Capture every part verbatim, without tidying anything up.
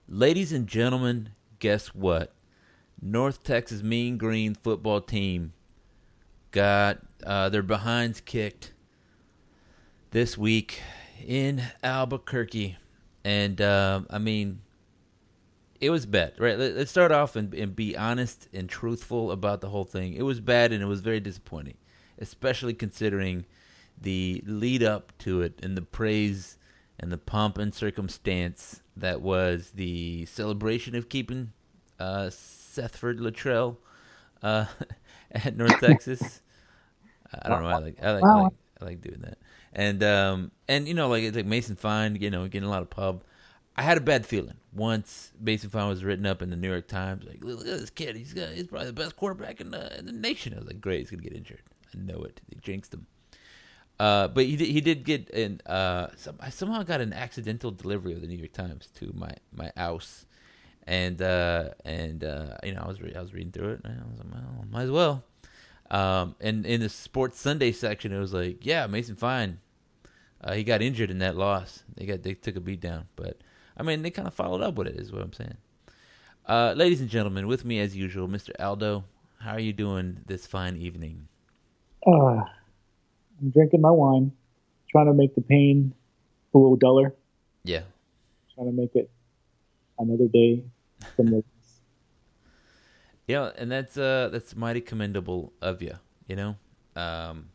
Ladies and gentlemen, guess what? North Texas Mean Green football team got uh, their behinds kicked this week in Albuquerque. And, uh, I mean, it was bad, right? Let, us start off and, and be honest and truthful about the whole thing. It was bad and it was very disappointing, especially considering the lead up to it and the praise and the pomp and circumstance that was the celebration of keeping uh, Sethford Luttrell uh, at North Texas. I don't know. I like I like, I like I like doing that. And um and you know like it's like Mason Fine, you know, getting a lot of pub. I had a bad feeling once Mason Fine was written up in the New York Times. Like, look at this kid. He's got, he's probably the best quarterback in the in the nation. I was like, great, he's gonna get injured. I know it. They jinxed him. Uh, but he did, he did get an uh, some, I somehow got an accidental delivery of the New York Times to my, my house, and uh, and uh, you know I was re- I was reading through it and I was like, well, might as well. Um, and in the Sports Sunday section, it was like, yeah, Mason Fine, uh, he got injured in that loss. They got they took a beat down, but I mean they kind of followed up with it, is what I'm saying. Uh, ladies and gentlemen, with me as usual, Mister Aldo. How are you doing this fine evening? Uh, I'm drinking my wine, trying to make the pain a little duller. Yeah. Trying to make it another day from the. Yeah, and that's uh that's mighty commendable of you. You know, um,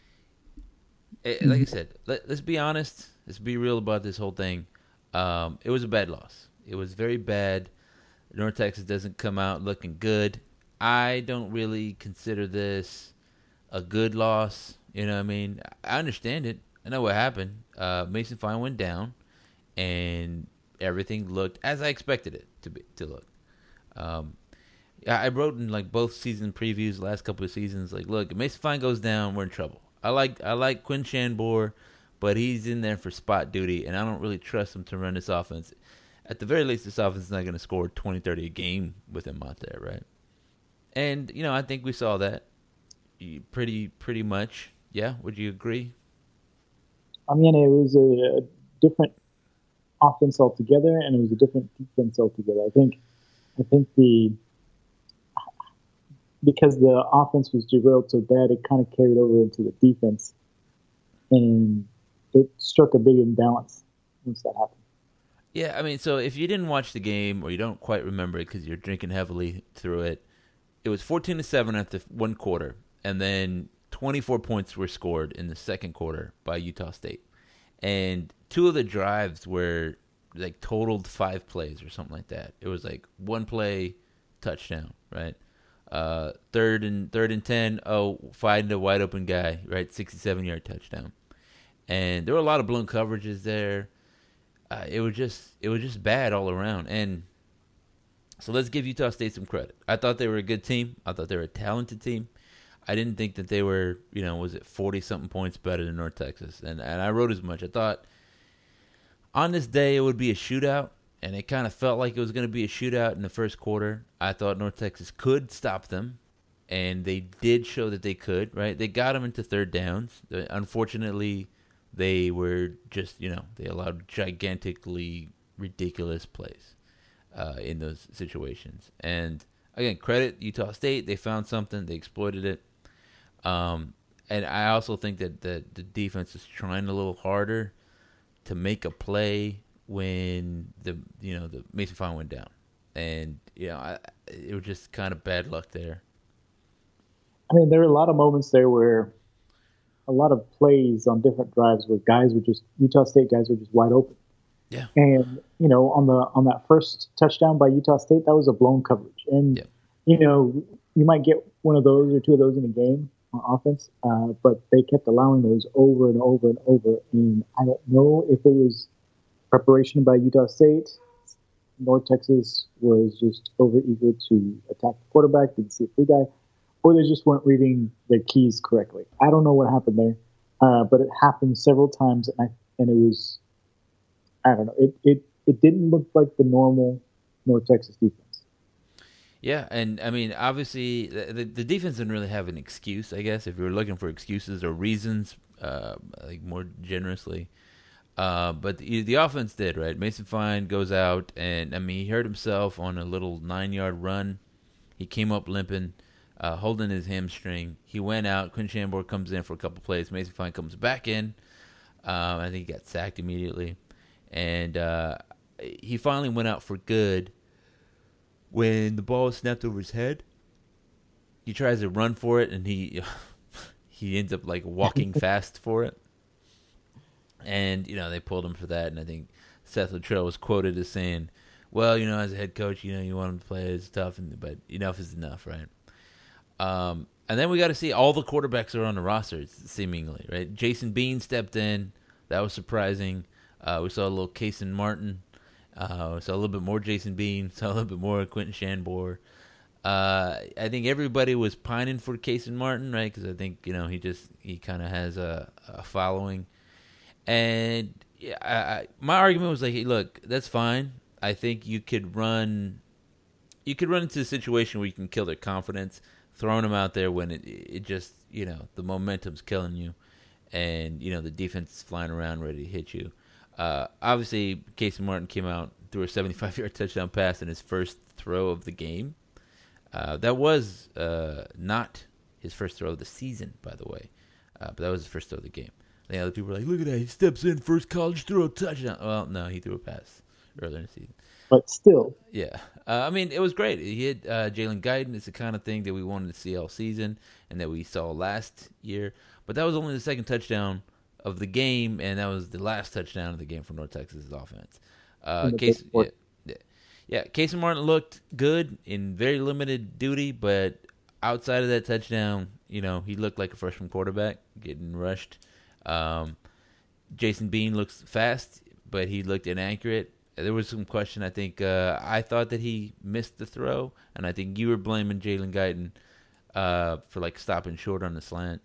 it, like I said, let, let's be honest. Let's be real about this whole thing. Um, it was a bad loss. It was very bad. North Texas doesn't come out looking good. I don't really consider this a good loss. You know what I mean? I understand it. I know what happened. Uh, Mason Fine went down, and everything looked as I expected it to be to look. Um, I wrote in like both season previews, last couple of seasons, like, look, if Mason Fine goes down, we're in trouble. I like I like Quinn Shanbor, but he's in there for spot duty, and I don't really trust him to run this offense. At the very least, this offense is not going to score twenty, thirty a game with him out there, right? And, you know, I think we saw that pretty pretty much. Yeah, would you agree? I mean, it was a, a different offense altogether, and it was a different defense altogether. I think, I think the because the offense was derailed so bad, it kind of carried over into the defense, and it struck a big imbalance once that happened. Yeah, I mean, so if you didn't watch the game or you don't quite remember it because you're drinking heavily through it, it was fourteen to seven after one quarter, and then twenty-four points were scored in the second quarter by Utah State. And two of the drives were like totaled five plays or something like that. It was like one play, touchdown, right? Uh, third and third and ten, oh, find a wide open guy, right? sixty-seven yard touchdown. And there were a lot of blown coverages there. Uh, it was just it was just bad all around. And so let's give Utah State some credit. I thought they were a good team. I thought they were a talented team. I didn't think that they were, you know, was it forty-something points better than North Texas. And and I wrote as much. I thought on this day it would be a shootout, and it kind of felt like it was going to be a shootout in the first quarter. I thought North Texas could stop them, and they did show that they could, right? They got them into third downs. Unfortunately, they were just, you know, they allowed gigantically ridiculous plays uh, in those situations. And again, credit Utah State. They found something. They exploited it. Um, and I also think that the, the defense is trying a little harder to make a play when the you know the Mason Fine went down, and you know I, it was just kind of bad luck there. I mean, there were a lot of moments there where a lot of plays on different drives where guys were just Utah State guys were just wide open. Yeah. And you know, on the on that first touchdown by Utah State, that was a blown coverage, and yeah. you know you might get one of those or two of those in a game on offense, uh, but they kept allowing those over and over and over. And I don't know if it was preparation by Utah State. North Texas was just overeager to attack the quarterback, didn't see a free guy, or they just weren't reading their keys correctly. I don't know what happened there, uh, but it happened several times, and, I, and it was, I don't know, it, it, it didn't look like the normal North Texas defense. Yeah, and I mean, obviously, the, the defense didn't really have an excuse, I guess, if you were looking for excuses or reasons, uh, like more generously. Uh, but the, the offense did, right? Mason Fine goes out, and, I mean, he hurt himself on a little nine-yard run. He came up limping, uh, holding his hamstring. He went out. Quinn Shanborn comes in for a couple plays. Mason Fine comes back in. Um, I think he got sacked immediately. And uh, he finally went out for good when the ball was snapped over his head. He tries to run for it, and he he ends up, like, walking fast for it. And, you know, they pulled him for that. And I think Seth Luttrell was quoted as saying, well, you know, as a head coach, you know, you want him to play. It's tough, and, but enough is enough, right? Um, and then we got to see all the quarterbacks are on the roster, seemingly, right? Jason Bean stepped in. That was surprising. Uh, we saw a little Kason Martin. Uh, we saw a little bit more Jason Bean. Saw a little bit more Quentin Shanborn. Uh, I think everybody was pining for Kason Martin, right? Because I think, you know, he just, he kind of has a, a following. And yeah, I, I, my argument was like, hey, look, that's fine. I think you could run, you could run into a situation where you can kill their confidence, throwing them out there when it, it just, you know, the momentum's killing you, and you know the defense is flying around ready to hit you. Uh, obviously, Casey Martin came out, threw a seventy-five-yard touchdown pass in his first throw of the game. Uh, that was uh, not his first throw of the season, by the way, uh, but that was his first throw of the game. The other people were like, look at that, he steps in, first college throw, touchdown. Well, no, he threw a pass earlier in the season. But still. Yeah. Uh, I mean, it was great. He hit uh, Jalen Guyton. It's the kind of thing that we wanted to see all season and that we saw last year. But that was only the second touchdown of the game, and that was the last touchdown of the game for North Texas' offense. Uh, Case, yeah, yeah, yeah, Casey Martin looked good in very limited duty, but outside of that touchdown, you know, he looked like a freshman quarterback getting rushed. Um, Jason Bean looks fast, but he looked inaccurate. There was some question. I think uh, I thought that he missed the throw, and I think you were blaming Jalen Guyton uh, for like stopping short on the slant.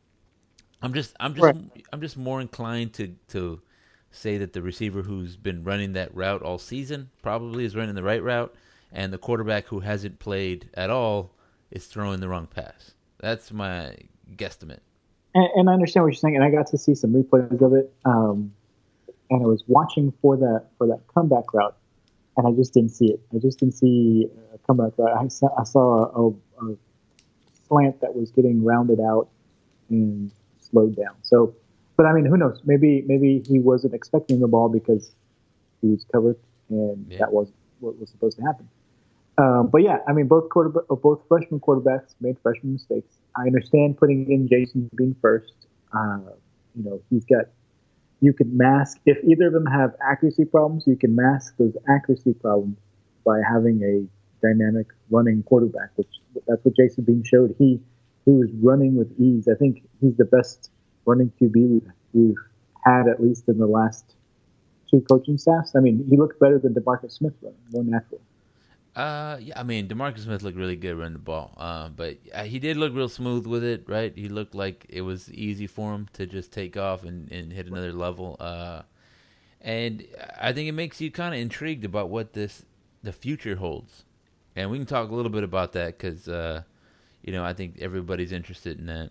I'm just, I'm just, right. I'm just more inclined to to say that the receiver who's been running that route all season probably is running the right route, and the quarterback who hasn't played at all is throwing the wrong pass. That's my guesstimate. And, and I understand what you're saying, and I got to see some replays of it. Um, and I was watching for that for that comeback route, and I just didn't see it. I just didn't see a comeback route. I saw, I saw a, a, a slant that was getting rounded out and slowed down. So, but I mean, who knows? Maybe maybe he wasn't expecting the ball because he was covered, and yeah. that wasn't what was supposed to happen. Um, but yeah, I mean, both quarterback, both freshman quarterbacks made freshman mistakes. I understand putting in Jason Bean first. Uh, you know, he's got. You can mask if either of them have accuracy problems. You can mask those accuracy problems by having a dynamic running quarterback, which that's what Jason Bean showed. He he was running with ease. I think he's the best running Q B we've, we've had at least in the last two coaching staffs. I mean, he looked better than DeMarcus Smith running, more natural. Uh, yeah, I mean, DeMarcus Smith looked really good running the ball, uh, but uh, he did look real smooth with it, right? He looked like it was easy for him to just take off and, and hit another level. Uh, and I think it makes you kind of intrigued about what this the future holds. And we can talk a little bit about that because, uh, you know, I think everybody's interested in that.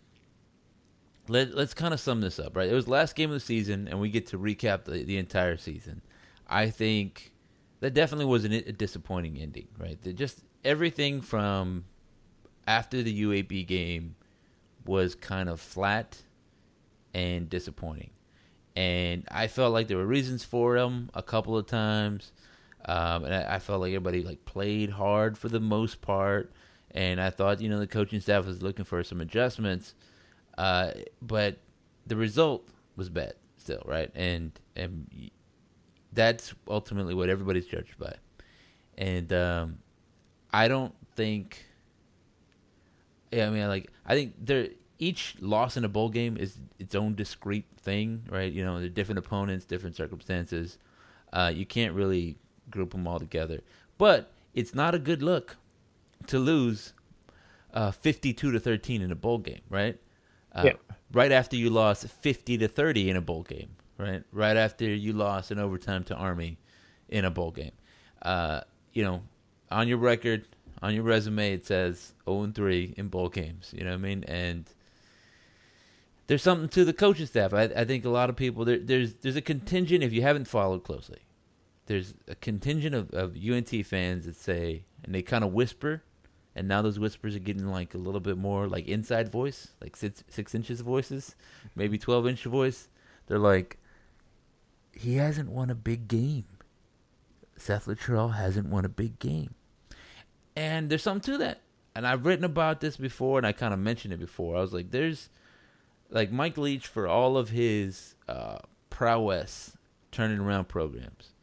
Let, let's kind of sum this up, right? It was the last game of the season, and we get to recap the, the entire season. I think... That definitely was an, a disappointing ending, right? That just everything from after the U A B game was kind of flat and disappointing. And I felt like there were reasons for them a couple of times. Um, and I, I felt like everybody like played hard for the most part. And I thought, you know, the coaching staff was looking for some adjustments. Uh, but the result was bad still, right? And and that's ultimately what everybody's judged by. And um, I don't think... Yeah, I mean, like, I think there each loss in a bowl game is its own discrete thing, right? You know, they're different opponents, different circumstances. Uh, you can't really group them all together. But it's not a good look to lose uh, fifty-two to thirteen in a bowl game, right? Uh, yeah. Right after you lost fifty to thirty in a bowl game. Right, right after you lost in overtime to Army in a bowl game, uh, you know, on your record, on your resume, it says oh and three in bowl games. You know what I mean? And there's something to the coaching staff. I, I think a lot of people there, there's there's a contingent, if you haven't followed closely, there's a contingent of, of U N T fans that say, and they kind of whisper, and now those whispers are getting like a little bit more like inside voice, like six, six inches of voices, maybe twelve inch voice. They're like, he hasn't won a big game. Seth Littrell hasn't won a big game. And there's something to that. And I've written about this before, and I kind of mentioned it before. I was like, there's, like Mike Leach, for all of his uh, prowess turning around programs,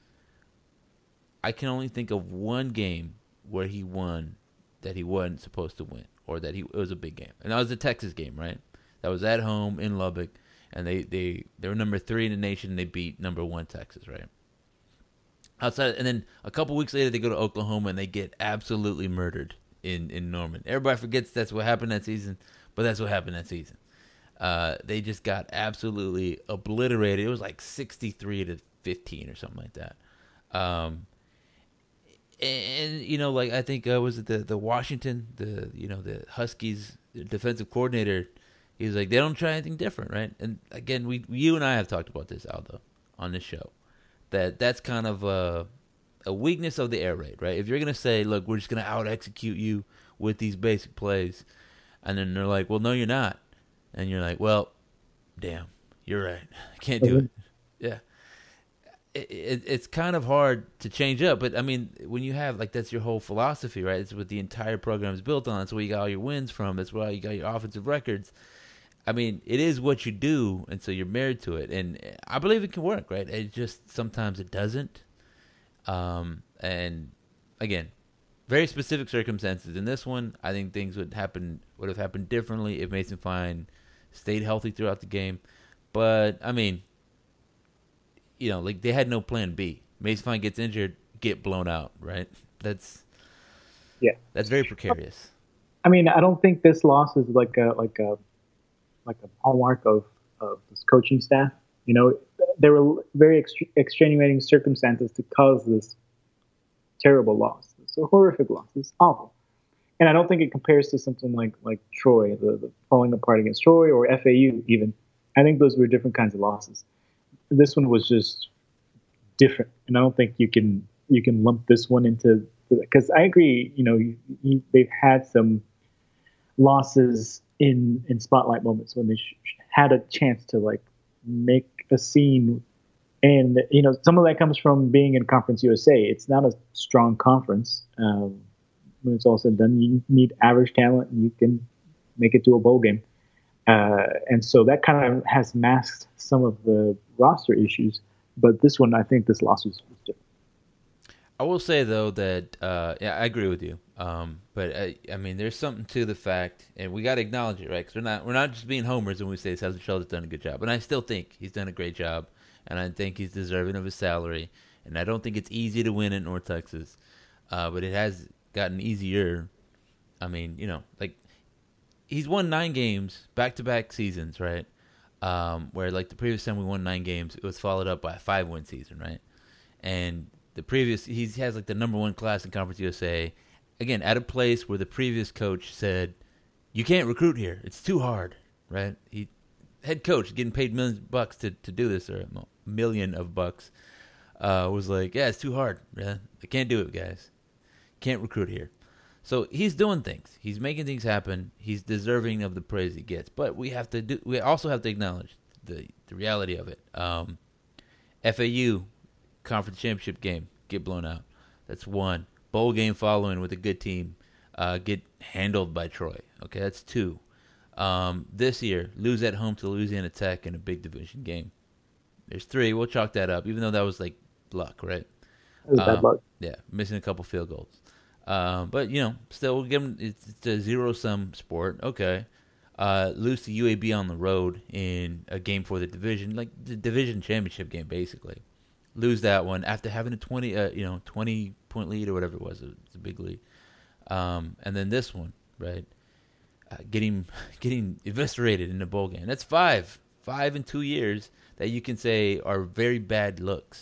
I can only think of one game where he won that he wasn't supposed to win, or that he it was a big game. And that was the Texas game, right? That was at home in Lubbock, and they, they, they were number three in the nation, and they beat number one Texas, right? Outside, and then a couple weeks later, they go to Oklahoma, and they get absolutely murdered in, in Norman. Everybody forgets that's what happened that season, but that's what happened that season. Uh, they just got absolutely obliterated. It was like sixty-three to fifteen or something like that. Um, and, and you know, like I think uh, was it the the Washington, the you know the Huskies defensive coordinator. He was like, they don't try anything different, right? And again, we you and I have talked about this, Aldo, on this show. That that's kind of a, a weakness of the air raid, right? If you're going to say, look, we're just going to out-execute you with these basic plays, and then they're like, well, no, you're not. And you're like, well, damn, you're right. I can't do it. Yeah. It, it, it's kind of hard to change up, but, I mean, when you have, like, that's your whole philosophy, right? It's what the entire program is built on. That's where you got all your wins from. That's where you got your offensive records. I mean, it is what you do, and so you're married to it. And I believe it can work, right? It just sometimes it doesn't. Um, and again, very specific circumstances. In this one, I think things would happen would have happened differently if Mason Fine stayed healthy throughout the game. But I mean, you know, like they had no plan B. Mason Fine gets injured, get blown out, right? That's yeah, that's very precarious. I mean, I don't think this loss is like a like a like a hallmark of, of this coaching staff. You know, there were very ext- extenuating circumstances to cause this terrible loss. It's a horrific loss. It's awful. And I don't think it compares to something like, like Troy, the, the falling apart against Troy, or F A U even. I think those were different kinds of losses. This one was just different. And I don't think you can you can lump this one into, because I agree, you know, you, you, they've had some losses in in spotlight moments when they sh- had a chance to like make a scene, and you know some of that comes from being in Conference U S A. It's not a strong conference. Um, when it's all said and done, you need average talent, and you can make it to a bowl game. Uh, and so that kind of has masked some of the roster issues. But this one, I think this loss was, was different. I will say though that uh, yeah, I agree with you. Um, but I, I mean, there's something to the fact, and we got to acknowledge it, right? Because we're not we're not just being homers when we say Seth Littrell has done a good job, and I still think he's done a great job, and I think he's deserving of his salary, and I don't think it's easy to win at North Texas, uh, but it has gotten easier. I mean, you know, like he's won nine games back to back seasons, right? Um, where like the previous time we won nine games, it was followed up by a five win season, right? And the previous, he has like the number one class in Conference U S A. Again, at a place where the previous coach said, you can't recruit here. It's too hard, right? He, head coach, getting paid millions of bucks to, to do this, or a million of bucks, uh, was like, yeah, it's too hard. Yeah? I can't do it, guys. Can't recruit here. So he's doing things. He's making things happen. He's deserving of the praise he gets. But we have to do. We also have to acknowledge the, the reality of it. Um, F A U conference championship game, get blown out. That's one. Bowl game following with a good team, uh, get handled by Troy. Okay, that's two. Um, this year, lose at home to Louisiana Tech in a big division game. There's three. We'll chalk that up, even though that was like luck, right? It was um, bad luck. Yeah, missing a couple field goals. Um, but, you know, still, we'll give them, it's, it's a zero-sum sport. Okay. Uh, lose to U A B on the road in a game for the division, like the division championship game, basically. Lose that one after having a twenty, uh, you know, twenty-point lead or whatever it was. It's a big lead. Um, and then this one, right? Uh, getting getting eviscerated in the bowl game. That's five. Five in two years that you can say are very bad looks.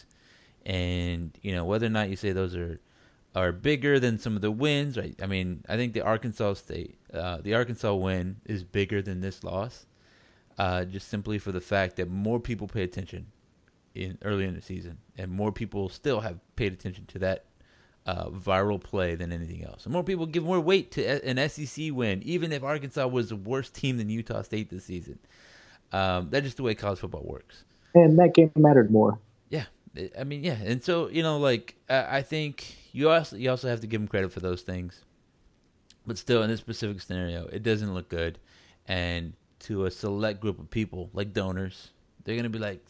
And, you know, whether or not you say those are are bigger than some of the wins, right? I mean, I think the Arkansas State, uh, the Arkansas win is bigger than this loss. uh, just simply for the fact that more people pay attention in early in the season, and more people still have paid attention to that uh, viral play than anything else. And more people give more weight to an S E C win, even if Arkansas was a worse team than Utah State this season. Um, that's just the way college football works. And that game mattered more. Yeah, I mean, yeah, and so you know, like uh, I think you also you also have to give them credit for those things, but still, in this specific scenario, it doesn't look good, and to a select group of people like donors, they're gonna be like,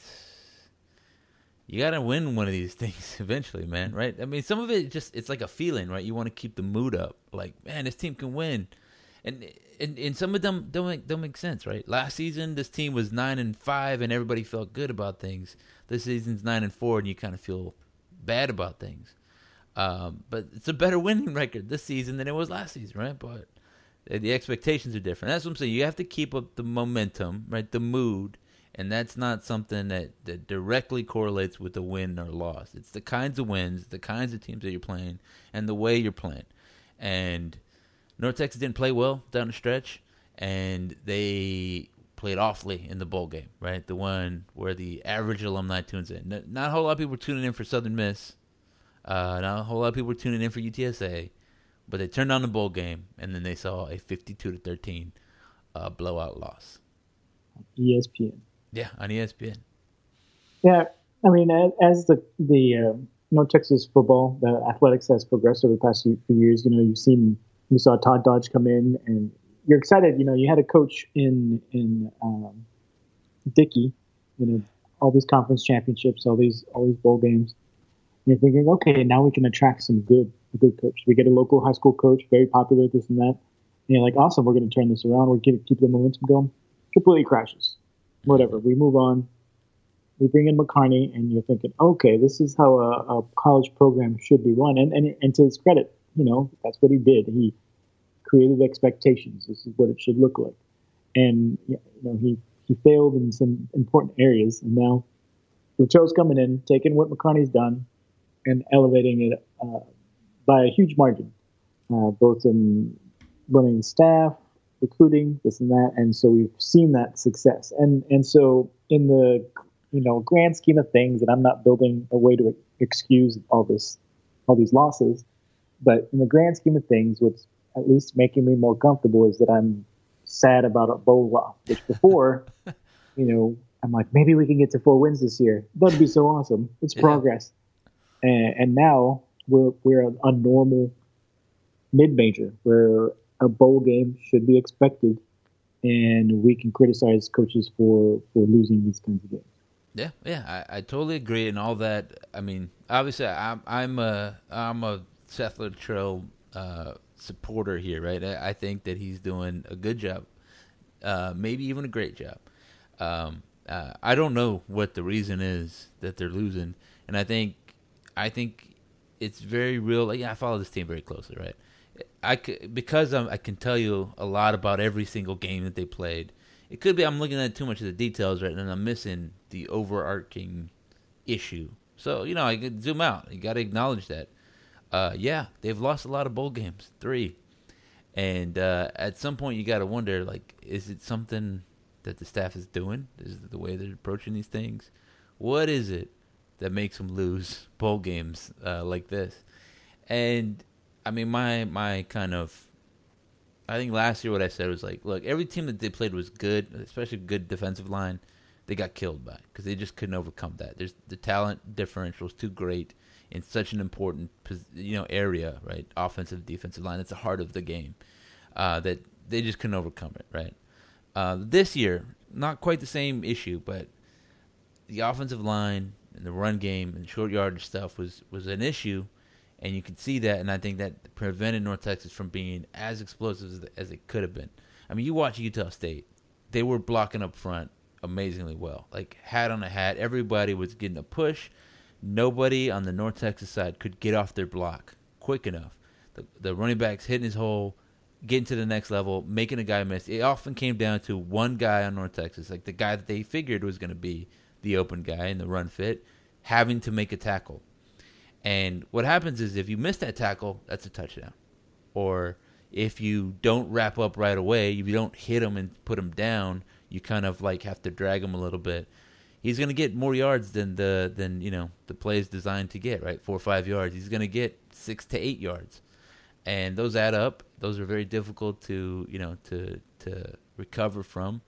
you gotta win one of these things eventually, man, right? I mean, some of it just it's like a feeling, right? You want to keep the mood up, like, man, this team can win, and and, and some of them don't make don't make sense, right? Last season, this team was nine and five, and everybody felt good about things. This season's nine and four, and you kind of feel bad about things. Um, but it's a better winning record this season than it was last season, right? But the expectations are different. That's what I'm saying. You have to keep up the momentum, right? The mood. And that's not something that, that directly correlates with a win or loss. It's the kinds of wins, the kinds of teams that you're playing, and the way you're playing. And North Texas didn't play well down the stretch, and they played awfully in the bowl game, right? The one where the average alumni tunes in. Not a whole lot of people were tuning in for Southern Miss. Uh, not a whole lot of people were tuning in for U T S A. But they turned on the bowl game, and then they saw a fifty-two to thirteen uh, blowout loss. E S P N. Yeah, on E S P N. Yeah, I mean, as the the uh, North Texas football, the athletics has progressed over the past few, few years. You know, you've seen, you saw Todd Dodge come in, and you're excited. You know, you had a coach in in um, Dickey. You know, all these conference championships, all these all these bowl games. And you're thinking, okay, now we can attract some good a good coach. We get a local high school coach, very popular, this and that. And you're like, awesome, we're going to turn this around. We're going to keep the momentum going. Completely crashes. Whatever. We move on. We bring in McCarney, and you're thinking, okay, this is how a, a college program should be run. And, and and to his credit, you know, that's what he did. He created expectations. This is what it should look like. And you know, he he failed in some important areas. And now Latrobe's coming in, taking what McCarney's done, and elevating it uh, by a huge margin, uh, both in running the staff, recruiting, this and that, and so we've seen that success. And and so in the you know grand scheme of things, and I'm not building a way to excuse all this, all these losses, but in the grand scheme of things, what's at least making me more comfortable is that I'm sad about a bowl loss. Which before, you know, I'm like, maybe we can get to four wins this year. That'd be so awesome. It's yeah. progress. And, and now we're we're a, a normal mid-major where a bowl game should be expected, and we can criticize coaches for, for losing these kinds of games. Yeah, yeah, I, I totally agree, and all that. I mean, obviously, I'm I'm a I'm a Seth Littrell uh, supporter here, right? I, I think that he's doing a good job, uh, maybe even a great job. Um, uh, I don't know what the reason is that they're losing, and I think. I think it's very real. Like, yeah, I follow this team very closely, right? I could, because I'm, I can tell you a lot about every single game that they played. It could be I'm looking at too much of the details, right, and I'm missing the overarching issue. So, you know, I could zoom out. You got to acknowledge that. Uh, yeah, they've lost a lot of bowl games, three. And uh, at some point you got to wonder, like, is it something that the staff is doing? Is it the way they're approaching these things? What is it that makes them lose bowl games uh, like this? And, I mean, my my kind of, I think last year what I said was like, look, every team that they played was good, especially good defensive line, they got killed by because they just couldn't overcome that. There's the talent differential is too great in such an important you know area, right? Offensive, defensive line, it's the heart of the game, uh, that they just couldn't overcome it, right? Uh, this year, not quite the same issue, but the offensive line and the run game and short yardage stuff was, was an issue, and you could see that, and I think that prevented North Texas from being as explosive as, as it could have been. I mean, you watch Utah State. They were blocking up front amazingly well. Like, hat on a hat. Everybody was getting a push. Nobody on the North Texas side could get off their block quick enough. The, the running backs hitting his hole, getting to the next level, making a guy miss. It often came down to one guy on North Texas, like the guy that they figured was going to be the open guy in the run fit, having to make a tackle. And what happens is if you miss that tackle, that's a touchdown. Or if you don't wrap up right away, if you don't hit him and put him down, you kind of like have to drag him a little bit. He's going to get more yards than the than you know the play is designed to get, right? Four or five yards. He's going to get six to eight yards, and those add up. Those are very difficult to you know to to recover from,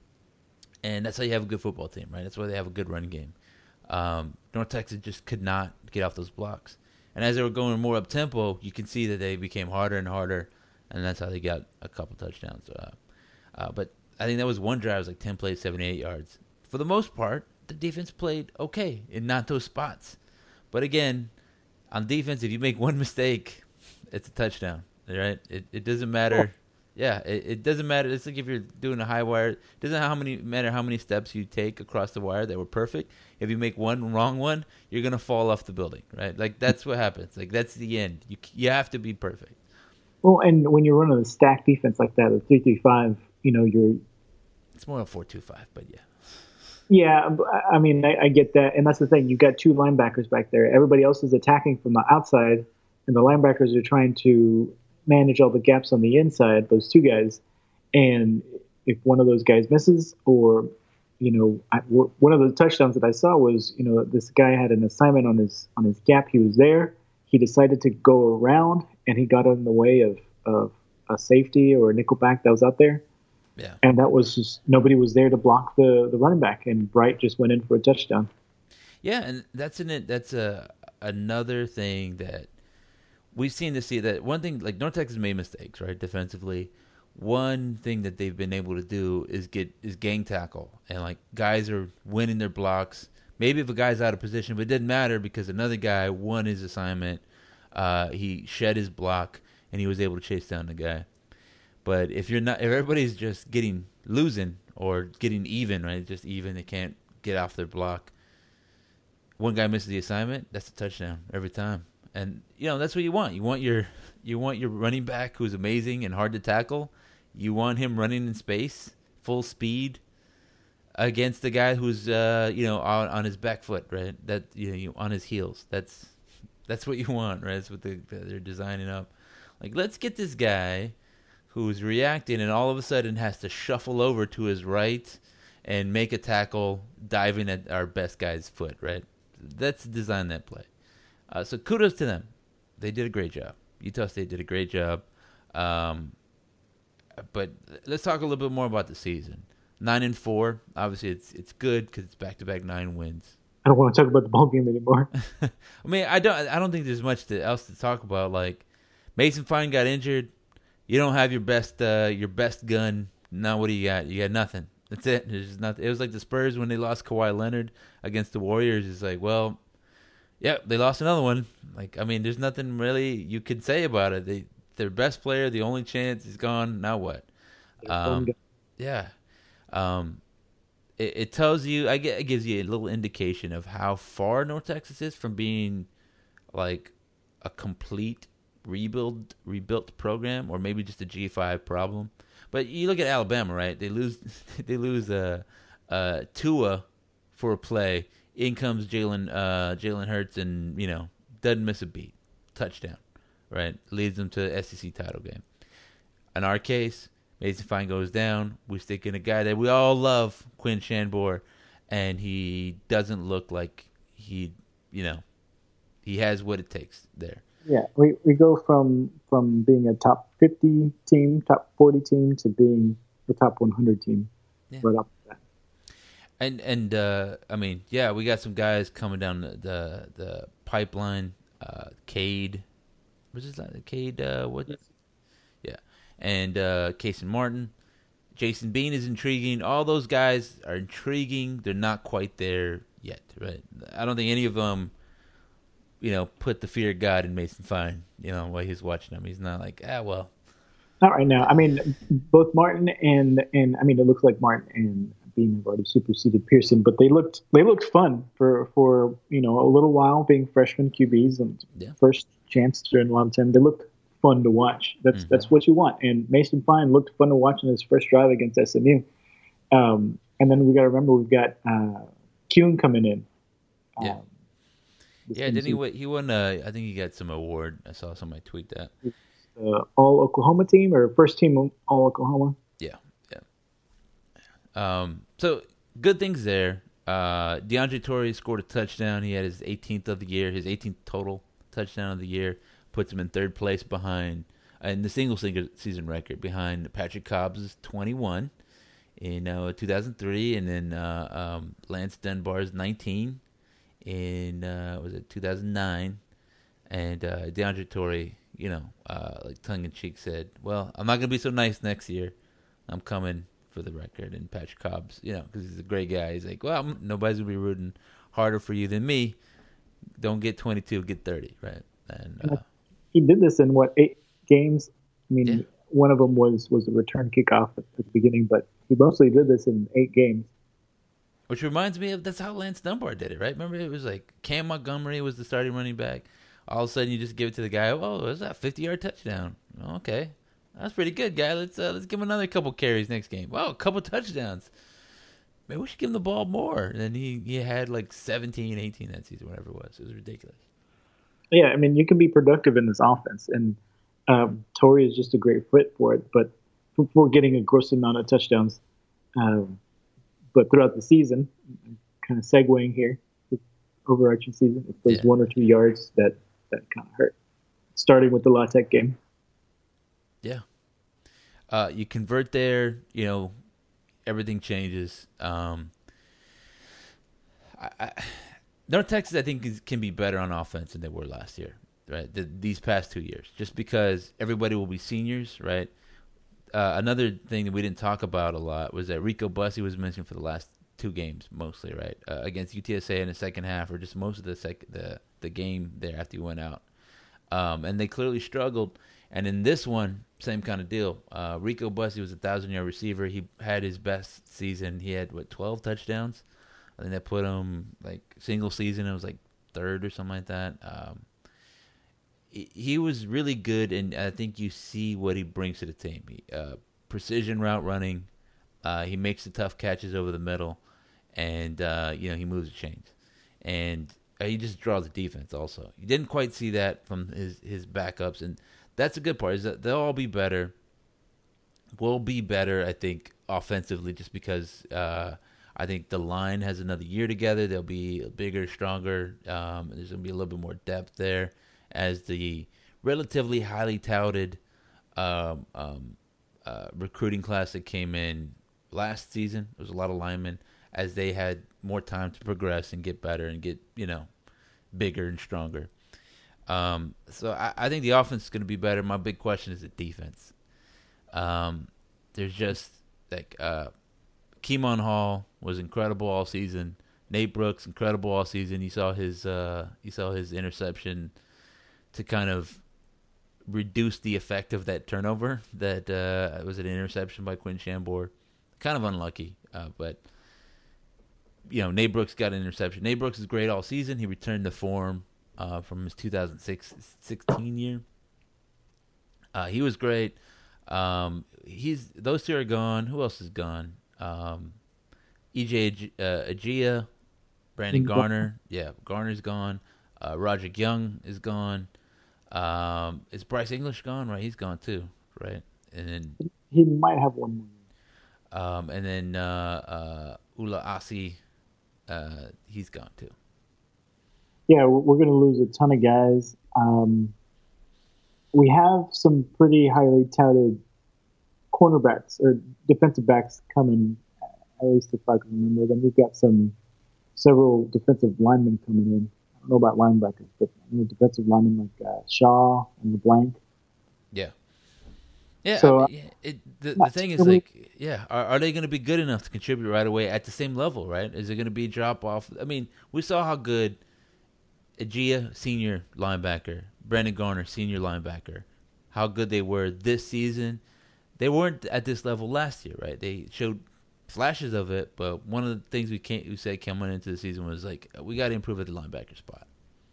and that's how you have a good football team, right? That's why they have a good run game. Um, North Texas just could not get off those blocks, and as they were going more up tempo, you can see that they became harder and harder, and that's how they got a couple touchdowns. Uh, uh, but I think that was one drive, it was like ten plays, seventy-eight yards. For the most part, the defense played okay in not those spots. But again, on defense, if you make one mistake, it's a touchdown, right? It it doesn't matter. Yeah, it, it doesn't matter. It's like if you're doing a high wire. It doesn't how many matter how many steps you take across the wire that were perfect. If you make one wrong one, you're gonna fall off the building, right? Like that's what happens. Like that's the end. You you have to be perfect. Well, and when you're running a stacked defense like that, a three three five, you know you're. It's more a four two five, but yeah. Yeah, I mean, I, I get that, and that's the thing. You got two linebackers back there. Everybody else is attacking from the outside, and the linebackers are trying to manage all the gaps on the inside. Those two guys, and if one of those guys misses, or you know, I, one of the touchdowns that I saw was, you know, this guy had an assignment on his on his gap. He was there. He decided to go around, and he got in the way of of a safety or a nickelback that was out there. Yeah. And that was just nobody was there to block the, the running back, and Bright just went in for a touchdown. Yeah, and that's in it. That's a another thing that we've seen to see that one thing like North Texas made mistakes, right, defensively. One thing that they've been able to do is get is gang tackle, and like guys are winning their blocks. Maybe if a guy's out of position, but it didn't matter because another guy won his assignment. Uh, he shed his block, and he was able to chase down the guy. But if you're not, if everybody's just getting losing or getting even, right, just even, they can't get off their block. One guy misses the assignment, that's a touchdown every time, and you know that's what you want. You want your, you want your running back who's amazing and hard to tackle. You want him running in space, full speed, against the guy who's, uh, you know, on, on his back foot, right? That you know, you, on his heels. That's that's what you want, right? That's what they, they're designing up. Like, let's get this guy who's reacting and all of a sudden has to shuffle over to his right and make a tackle diving at our best guy's foot, right? Let's design that play. Uh, so kudos to them. They did a great job. Utah State did a great job. Um, but let's talk a little bit more about the season. Nine and four. Obviously, it's it's good because it's back-to-back nine wins. I don't want to talk about the ball game anymore. I mean, I don't. I don't think there's much to, else to talk about. Like, Mason Fine got injured. You don't have your best uh, your best gun. Now what do you got? You got nothing. That's it. There's nothing. It was like the Spurs when they lost Kawhi Leonard against the Warriors. It's like, well, yeah, they lost another one. Like, I mean, there's nothing really you could say about it. They their best player, the only chance, is gone. Now what? Um, yeah. Um, it, it tells you. I get it gives you a little indication of how far North Texas is from being like a complete rebuild rebuilt program, or maybe just a G five problem. But you look at Alabama, right? They lose they lose uh, uh, Tua for a play. In comes Jalen uh, Jalen Hurts, and you know doesn't miss a beat, touchdown, right? Leads them to the S E C title game. In our case, Mason Fine goes down. We stick in a guy that we all love, Quinn Shanbor, and he doesn't look like he, you know, he has what it takes there. Yeah, we, we go from from being a top fifty team, top forty team, to being the top one hundred team. Yeah. Right up there. And and uh, I mean, yeah, we got some guys coming down the the, the pipeline. Uh, Cade, what's his name? Cade, uh, what? Yes. Yeah, and uh, Casey Martin, Jason Bean is intriguing. All those guys are intriguing. They're not quite there yet, right? I don't think any of them, you know, put the fear of God in Mason Fine, you know, while he's watching him. He's not like, ah, well. Not right now. I mean, both Martin and, and I mean, it looks like Martin and Bean have already superseded Pearson, but they looked they looked fun for, for you know, a little while being freshman Q Bs and yeah. first chance during a lot of time. They looked fun to watch. That's mm-hmm. that's what you want. And Mason Fine looked fun to watch in his first drive against S M U. Um, and then we got to remember we've got uh, Kuhn coming in. Yeah. Um, Yeah, didn't he? Win, he won. Uh, I think he got some award. I saw somebody tweet that. Uh, all Oklahoma team or first team All Oklahoma. Yeah, yeah. Um, so good things there. Uh, DeAndre Torrey scored a touchdown. He had his eighteenth of the year, his eighteenth total touchdown of the year. Puts him in third place behind, uh, in the single season record, behind Patrick Cobb's twenty-one in uh, two thousand three, and then uh, um, Lance Dunbar's nineteen in, uh, was it two thousand nine? And uh, DeAndre Torrey, you know, uh, like tongue-in-cheek said, well, I'm not going to be so nice next year. I'm coming for the record. And Patrick Cobb's, you know, because he's a great guy, he's like, well, I'm, nobody's going to be rooting harder for you than me. Don't get twenty-two, get thirty, right? And uh, he did this in, what, eight games? I mean, yeah. one of them was, was a return kickoff at the beginning, but he mostly did this in eight games. Which reminds me of, that's how Lance Dunbar did it, right? Remember, it was like Cam Montgomery was the starting running back. All of a sudden, you just give it to the guy. Oh, what's that? fifty-yard touchdown. Okay, that's pretty good, guy. Let's uh, let's give him another couple carries next game. Wow, a couple touchdowns. Maybe we should give him the ball more. And then he, he had like seventeen, eighteen that season, whatever it was. It was ridiculous. Yeah, I mean, you can be productive in this offense, and um, Torrey is just a great fit for it. But we're getting a gross amount of touchdowns. Um, but throughout the season, kind of segueing here, overarching season, if there's yeah. one or two yards that, that kind of hurt. Starting with the La Tech game. Yeah. Uh, you convert there, you know, everything changes. Um, I, I, North Texas, I think, is, can be better on offense than they were last year, right? The, these past two years, just because everybody will be seniors, right? Uh, another thing that we didn't talk about a lot was that Rico Bussey was mentioned for the last two games mostly, right? Uh, against U T S A in the second half, or just most of the sec- the the game there after he went out. Um, and they clearly struggled. And in this one, same kind of deal. Uh, Rico Bussey was a thousand-yard receiver. He had his best season. He had, what, twelve touchdowns? I think that put him, like, single season. It was, like, third or something like that. Um, he, he was really good, and I think you see what he brings to the team. He, uh, precision route running. Uh, he makes the tough catches over the middle. And, uh, you know, he moves the chains. And uh, he just draws the defense also. You didn't quite see that from his, his backups, and that's a good part, is that they'll all be better. We'll be better, I think, offensively, just because uh, I think the line has another year together. They'll be bigger, stronger. Um, there's going to be a little bit more depth there as the relatively highly touted um, um, uh, recruiting class that came in last season. There was a lot of linemen, as they had more time to progress and get better and get, you know, bigger and stronger. Um, so I, I think the offense is going to be better. My big question is the defense. Um, there's just like uh, Keemon Hall was incredible all season. Nate Brooks incredible all season. You saw his uh, you saw his interception to kind of reduce the effect of that turnover. That uh, was an interception by Quinn Chambord. Kind of unlucky, uh, but you know, Nate Brooks got an interception. Nate Brooks is great all season. He returned to form. Uh, from his two thousand sixteen year. Uh, he was great. Um, he's those two are gone. Who else is gone? Um, E J uh, Agia, Brandon Garner. Yeah, Garner's gone. Uh, Roger Young is gone. Um, is Bryce English gone? Right, he's gone too. Right, and then he might have one more. Um, and then uh, uh, Ula Asi, uh, he's gone too. Yeah, we're going to lose a ton of guys. Um, we have some pretty highly touted cornerbacks or defensive backs coming, at least if I can remember them. We've got some several defensive linemen coming in. I don't know about linebackers, but I know defensive linemen like uh, Shaw and LeBlanc. Yeah. Yeah, so, I mean, it, the, the thing is, like, yeah, are, are they going to be good enough to contribute right away at the same level, right? Is it going to be a drop-off? I mean, we saw how good Agia, senior linebacker, Brandon Garner, senior linebacker, how good they were this season. They weren't at this level last year, right? They showed flashes of it, but one of the things we can't we said coming into the season was like, we got to improve at the linebacker spot.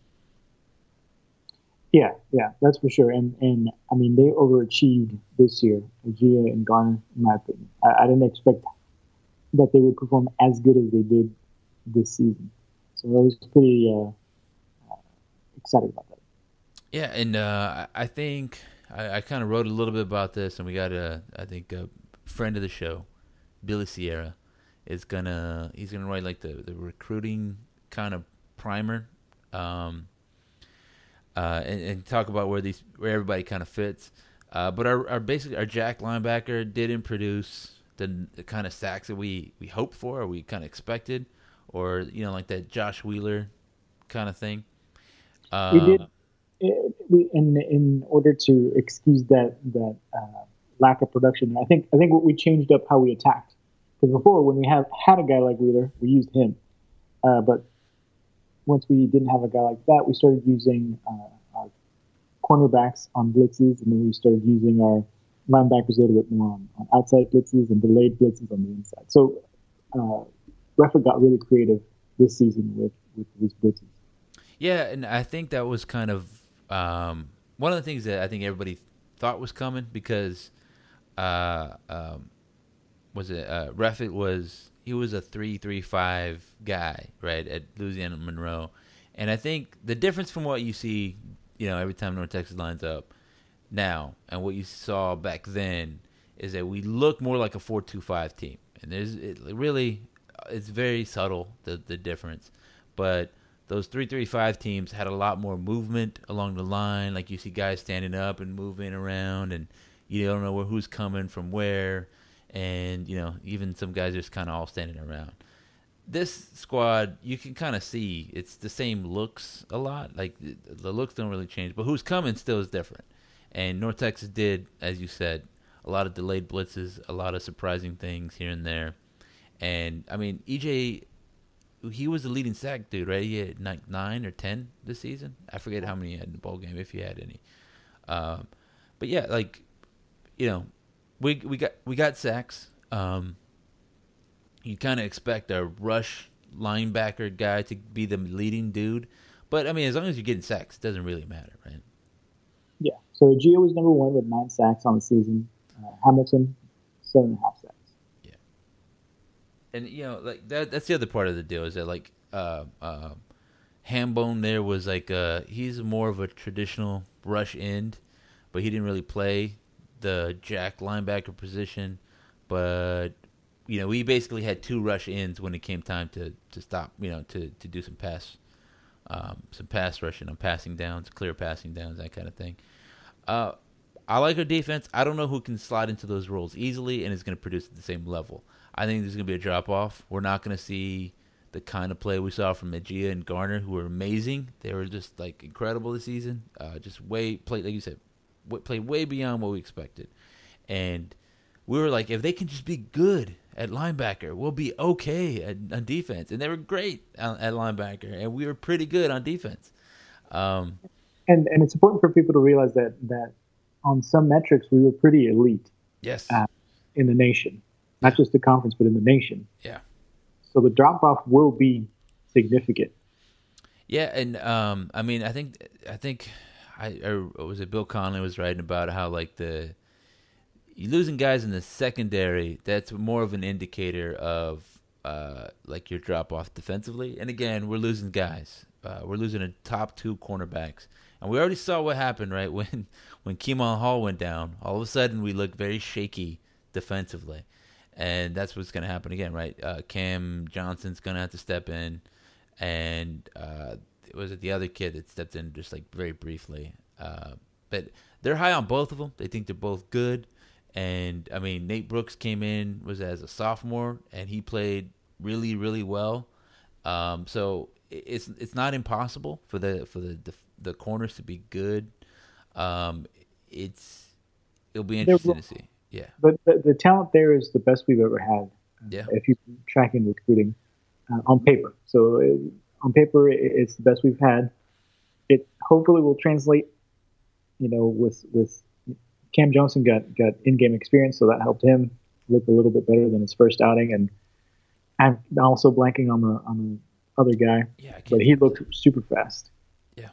Yeah, yeah, that's for sure. And and I mean, they overachieved this year, Agia and Garner, in my opinion. I, I didn't expect that they would perform as good as they did this season. So I was pretty uh, excited about that. Yeah, and uh, I think I, I kind of wrote a little bit about this, and we got a, I think, a friend of the show, Billy Sierra. is gonna he's gonna write like the, the recruiting kind of primer, um, uh, and, and talk about where these where everybody kind of fits. Uh, but our our basically our Jack linebacker didn't produce the, the kind of sacks that we, we hoped for or we kind of expected, or you know like that Josh Wheeler kind of thing. Um, we did it, we in in order to excuse that that uh, lack of production. I think I think we changed up how we attacked, because before when we have had a guy like Wheeler, we used him, uh, but once we didn't have a guy like that, we started using uh, our cornerbacks on blitzes, and then we started using our linebackers a little bit more on, on outside blitzes and delayed blitzes on the inside. So uh, Reffa got really creative this season with, with these blitzes. Yeah, and I think that was kind of um, one of the things that I think everybody thought was coming, because uh, um, was it uh, Reffa was he was a three three five guy, right, at Louisiana Monroe, and I think the difference from what you see, you know, every time North Texas lines up now and what you saw back then is that we look more like a four two five team, and there's it really it's very subtle, the the difference, but those three three five teams had a lot more movement along the line. Like you see guys standing up and moving around, and you don't know where, who's coming from where, and you know even some guys just kind of all standing around. This squad, you can kind of see it's the same looks a lot. Like the looks don't really change, but who's coming still is different. And North Texas did, as you said, a lot of delayed blitzes, a lot of surprising things here and there. And I mean, E J, he was the leading sack dude, right? He had like nine or ten this season. I forget how many he had in the bowl game, if he had any. Um, but yeah, like you know, we we got we got sacks. Um, you kind of expect a rush linebacker guy to be the leading dude, but I mean, as long as you're getting sacks, it doesn't really matter, right? Yeah. So Gio was number one with nine sacks on the season. Uh, Hamilton, seven and a half sacks. And you know, like that that's the other part of the deal is that like uh, uh, Hambone there was like uh, he's more of a traditional rush end, but he didn't really play the jack linebacker position. But you know, we basically had two rush ends when it came time to, to stop, you know, to, to do some pass um, some pass rushing on passing downs, clear passing downs, that kind of thing. Uh, I like our defense. I don't know who can slide into those roles easily and is going to produce at the same level. I think there's going to be a drop-off. We're not going to see the kind of play we saw from Mejia and Garner, who were amazing. They were just, like, incredible this season. Uh, just way, played, like you said, played way beyond what we expected. And we were like, if they can just be good at linebacker, we'll be okay at, on defense. And they were great at, at linebacker, and we were pretty good on defense. Um, and and it's important for people to realize that that on some metrics we were pretty elite. Yes. Uh, in the nation. Not just the conference, but in the nation. Yeah. So the drop-off will be significant. Yeah, and um, I mean, I think, I think, I or was it Bill Conley was writing about how like the you losing guys in the secondary. That's more of an indicator of uh, like your drop-off defensively. And again, we're losing guys. Uh, we're losing a top two cornerbacks, and we already saw what happened, right? When when Keemon Hall went down, all of a sudden we looked very shaky defensively. And that's what's going to happen again, right? Uh, Cam Johnson's going to have to step in. And uh, was it the other kid that stepped in just like very briefly? Uh, but they're high on both of them. They think they're both good. And, I mean, Nate Brooks came in, was as a sophomore, and he played really, really well. Um, so it's it's not impossible for the for the the, the corners to be good. Um, it's It'll be interesting to see. Yeah, but the, the talent there is the best we've ever had. Uh, yeah. If you're tracking recruiting uh, on paper, so it, on paper it, it's the best we've had. It hopefully will translate. You know, with with Cam Johnson got got in-game experience, so that helped him look a little bit better than his first outing. And I'm also blanking on the on the other guy, yeah, but he looked super fast. Yeah.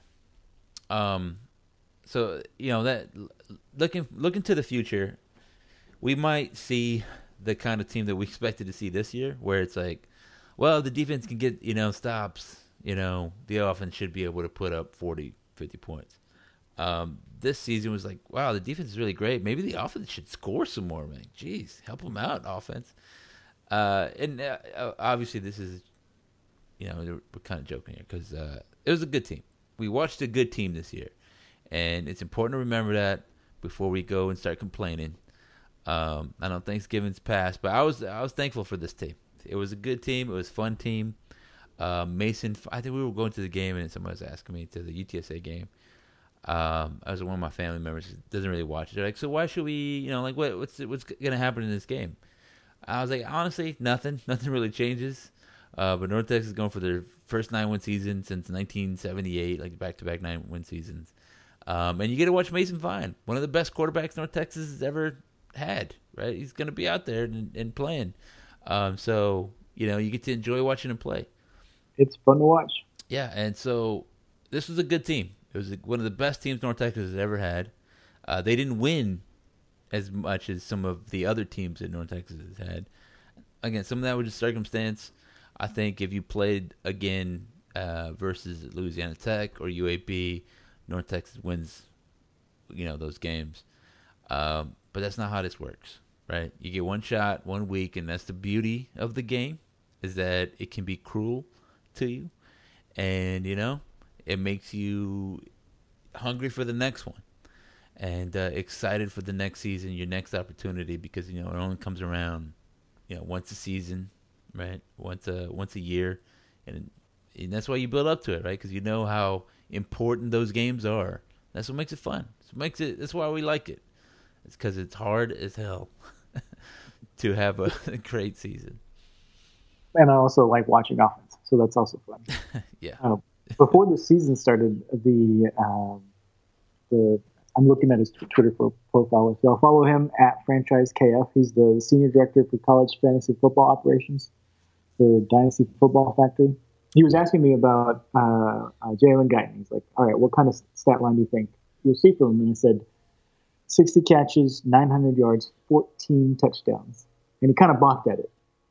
Um. So you know that looking looking to the future. We might see the kind of team that we expected to see this year, where it's like, well, the defense can get, you know, stops. You know, the offense should be able to put up forty, fifty points. Um, this season was like, wow, the defense is really great. Maybe the offense should score some more, man. Jeez, help them out, offense. Uh, and uh, obviously, this is, you know, we're kind of joking here because uh, it was a good team. We watched a good team this year, and it's important to remember that before we go and start complaining. Um, I know Thanksgiving's passed, but I was I was thankful for this team. It was a good team. It was a fun team. Uh, Mason, I think we were going to the game, and somebody was asking me to the U T S A game. Um, I was one of my family members who doesn't really watch it. They're like, so why should we, you know, like what what's what's going to happen in this game? I was like, honestly, nothing. Nothing really changes. Uh, but North Texas is going for their first nine-win season since nineteen seventy-eight, like back-to-back nine-win seasons. Um, and you get to watch Mason Fine, one of the best quarterbacks North Texas has ever had, right? He's going to be out there and, and playing. Um, so, you know, you get to enjoy watching him play. It's fun to watch. Yeah, and so this was a good team. It was one of the best teams North Texas has ever had. Uh, they didn't win as much as some of the other teams that North Texas has had. Again, some of that was just circumstance. I think if you played again uh, versus Louisiana Tech or U A B, North Texas wins, you know, those games. Um, but that's not how this works, right? You get one shot, one week, and that's the beauty of the game, is that it can be cruel to you. And, you know, it makes you hungry for the next one and uh, excited for the next season, your next opportunity, because, you know, it only comes around, you know, once a season, right? Once a, once a year. And, and that's why you build up to it, right? Because you know how important those games are. That's what makes it fun. That's what makes it. That's why we like it. It's because it's hard as hell to have a, a great season. And I also like watching offense, so that's also fun. Yeah. Uh, before the season started, the um, the I'm looking at his Twitter profile. If y'all follow him at Franchise K F, he's the senior director for college fantasy football operations for Dynasty Football Factory. He was asking me about uh, uh, Jalen Guyton. He's like, all right, what kind of stat line do you think you'll see from him? And I said, sixty catches, nine hundred yards, fourteen touchdowns. And he kind of balked at it.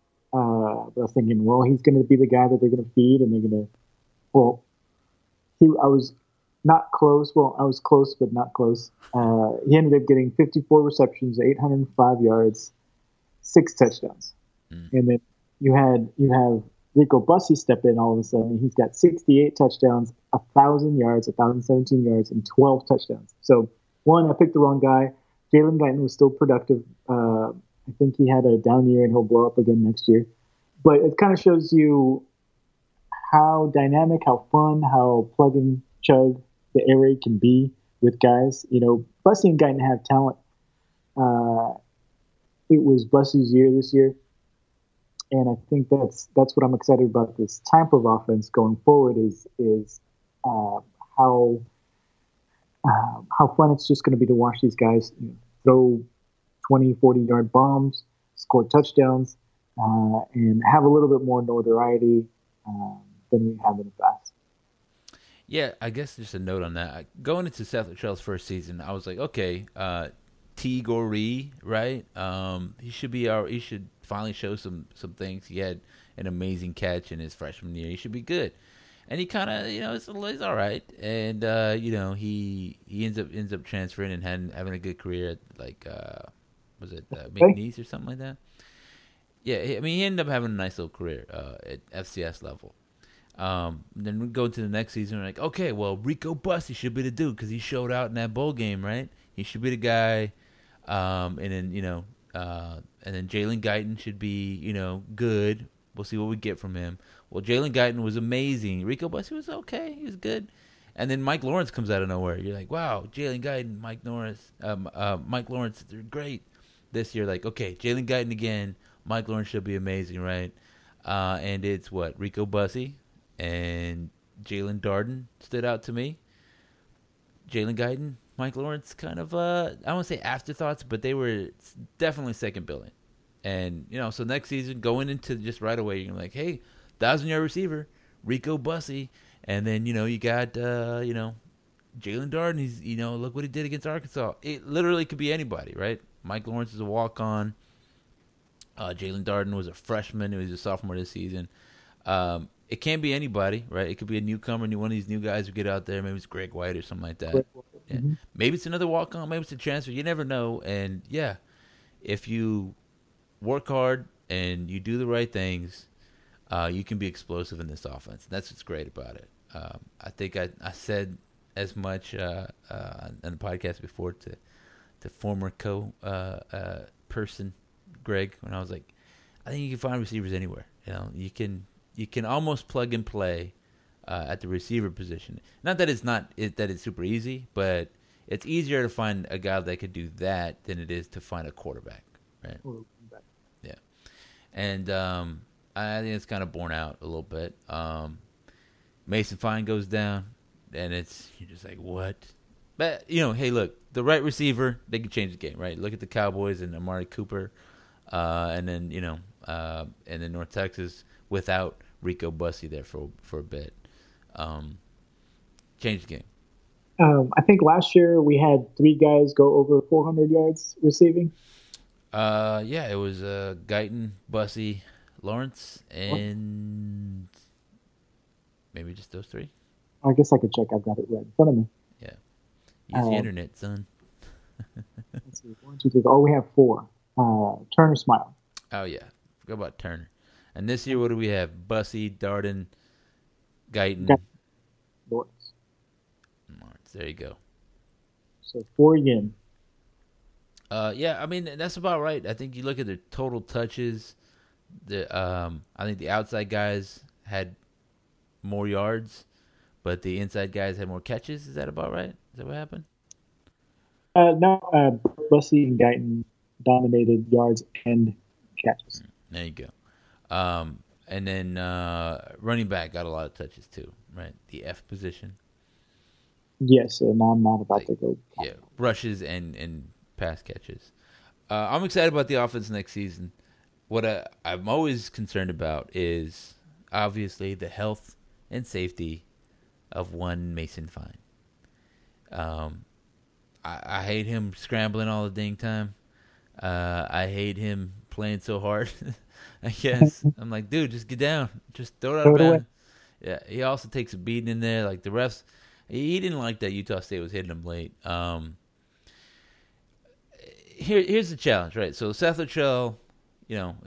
Uh, but I was thinking, well, he's going to be the guy that they're going to feed, and they're going to, well, he, I was not close. Well, I was close, but not close. Uh, he ended up getting fifty-four receptions, eight hundred five yards, six touchdowns. Mm. And then you had, you have Rico Bussey step in all of a sudden. He's got sixty-eight touchdowns, one thousand yards, one thousand seventeen yards, and twelve touchdowns. So, one, I picked the wrong guy. Jalen Guyton was still productive. Uh, I think he had a down year, and he'll blow up again next year. But it kind of shows you how dynamic, how fun, how plug and chug the air raid can be with guys. You know, Bussey and Guyton have talent. Uh, it was Bussey's year this year. And I think that's that's what I'm excited about this type of offense going forward is is uh, how uh, how fun it's just going to be to watch these guys, you know, throw twenty, forty-yard bombs, score touchdowns, uh, and have a little bit more notoriety um, than we have in the past. Yeah, I guess just a note on that. Going into Seth Luttrell's first season, I was like, okay, uh, T. Goree, right? Um, he should be our. He should finally show some some things. He had an amazing catch in his freshman year. He should be good, and he kind of, you know, it's, it's all right. And uh, you know, he he ends up ends up transferring and having having a good career at like uh, was it uh, McNeese or something like that? Yeah, I mean, he ended up having a nice little career uh, at F C S level. Um, then we go to the next season. We're like, okay, well, Rico Bussey should be the dude because he showed out in that bowl game, right? He should be the guy. Um, and then, you know, uh, and then Jalen Guyton should be, you know, good. We'll see what we get from him. Well, Jalen Guyton was amazing. Rico Bussey was okay. He was good. And then Mike Lawrence comes out of nowhere. You're like, wow, Jalen Guyton, Mike Norris, um, uh, Mike Lawrence, they're great. This year, like, okay, Jalen Guyton again. Mike Lawrence should be amazing, right? Uh, and it's what? Rico Bussey and Jalen Darden stood out to me. Jalen Guyton, Mike Lawrence, kind of, uh, I don't want to say afterthoughts, but they were definitely second billing. And, you know, so next season, going into just right away, you're like, hey, thousand-yard receiver, Rico Bussey. And then, you know, you got, uh, you know, Jalen Darden. He's, you know, look what he did against Arkansas. It literally could be anybody, right? Mike Lawrence is a walk-on. Uh, Jalen Darden was a freshman. He was a sophomore this season. Um, it can't be anybody, right? It could be a newcomer, one of these new guys who get out there. Maybe it's Greg White or something like that. Yeah. Mm-hmm. Maybe it's another walk-on. Maybe it's a transfer. You never know. And, yeah, if you work hard, and you do the right things, uh, you can be explosive in this offense. That's what's great about it. Um, I think I, I said as much uh, uh, on the podcast before to to former co uh, uh, person Greg when I was like, I think you can find receivers anywhere. You know, you can you can almost plug and play uh, at the receiver position. Not that it's not it, that it's super easy, but it's easier to find a guy that could do that than it is to find a quarterback, right? Yeah, and um, I think it's kind of borne out a little bit. Um, Mason Fine goes down, and it's you're just like, what? But you know, hey, look, the right receiver, they can change the game, right? Look at the Cowboys and Amari Cooper, uh, and then you know, uh, and then North Texas without Rico Bussey there for for a bit, um, change the game. Um, I think last year we had three guys go over four hundred yards receiving. Uh, yeah, it was uh, Guyton, Bussey, Lawrence, and maybe just those three. I guess I could check. I've got it right in front of me. Yeah, use um, the internet, son. Let's see, one, two, three. Oh, we have four. Uh, Turner Smile. Oh yeah, forgot about Turner. And this year, what do we have? Bussey, Darden, Guyton, Lawrence. Lawrence. There you go. So four again. Uh, yeah, I mean that's about right. I think you look at the total touches. The um, I think the outside guys had more yards, but the inside guys had more catches. Is that about right? Is that what happened? Uh, no, uh, Bussey and Guyton dominated yards and catches. There you go. Um, and then uh, running back got a lot of touches too, right? The F position. Yes, and I'm not about like, to go. Yeah, rushes and, and pass catches. Uh, I'm excited about the offense next season. What I, I'm always concerned about is obviously the health and safety of one Mason Fine. Um, I, I hate him scrambling all the dang time. Uh, I hate him playing so hard. I guess I'm like, dude, just get down, just throw it out of bounds. Yeah, he also takes a beating in there. Like the refs, he, he didn't like that Utah State was hitting him late. Um, here, here's the challenge, right? So Seth Luttrell, you know,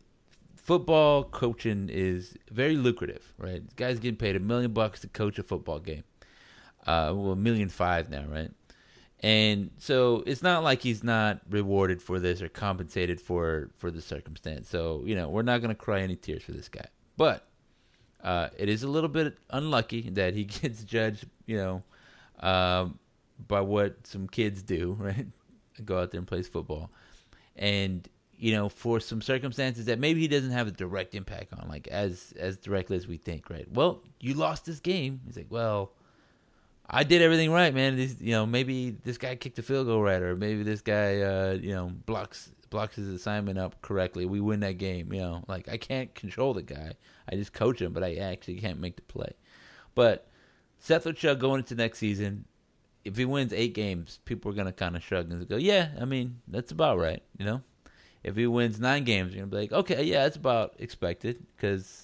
football coaching is very lucrative, right? This guy's getting paid a million bucks to coach a football game. Uh, well, a million five now, right? And so it's not like he's not rewarded for this or compensated for, for the circumstance. So, you know, we're not going to cry any tears for this guy. But uh, it is a little bit unlucky that he gets judged, you know, um, by what some kids do, right? Go out there and play football. And, you know, for some circumstances that maybe he doesn't have a direct impact on, like as, as directly as we think, right? Well, you lost this game. He's like, well, I did everything right, man. This, you know, maybe this guy kicked a field goal right, or maybe this guy, uh, you know, blocks blocks his assignment up correctly. We win that game. You know, like I can't control the guy. I just coach him, but I actually can't make the play. But Seth Luttrell going into next season, if he wins eight games, people are gonna kind of shrug and go, "Yeah, I mean, that's about right." You know, if he wins nine games, you're gonna be like, "Okay, yeah, that's about expected," because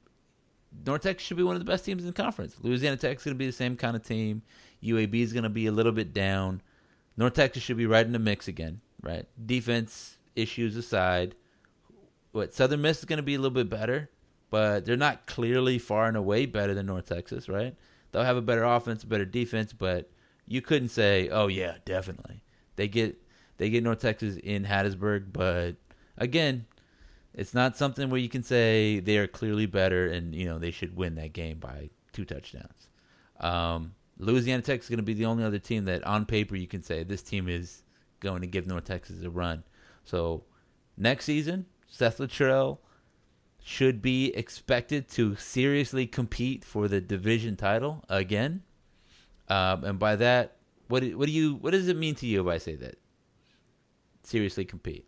North Texas should be one of the best teams in the conference. Louisiana Tech is going to be the same kind of team. U A B is going to be a little bit down. North Texas should be right in the mix again, right? Defense issues aside, what Southern Miss is going to be a little bit better, but they're not clearly far and away better than North Texas, right? They'll have a better offense, a better defense, but you couldn't say, "Oh yeah, definitely." They get they get North Texas in Hattiesburg, but again, it's not something where you can say they are clearly better and, you know, they should win that game by two touchdowns. Um, Louisiana Tech is going to be the only other team that on paper you can say this team is going to give North Texas a run. So next season, Seth Luttrell should be expected to seriously compete for the division title again. Um, and by that, what do, what do you what does it mean to you if I say that? Seriously compete.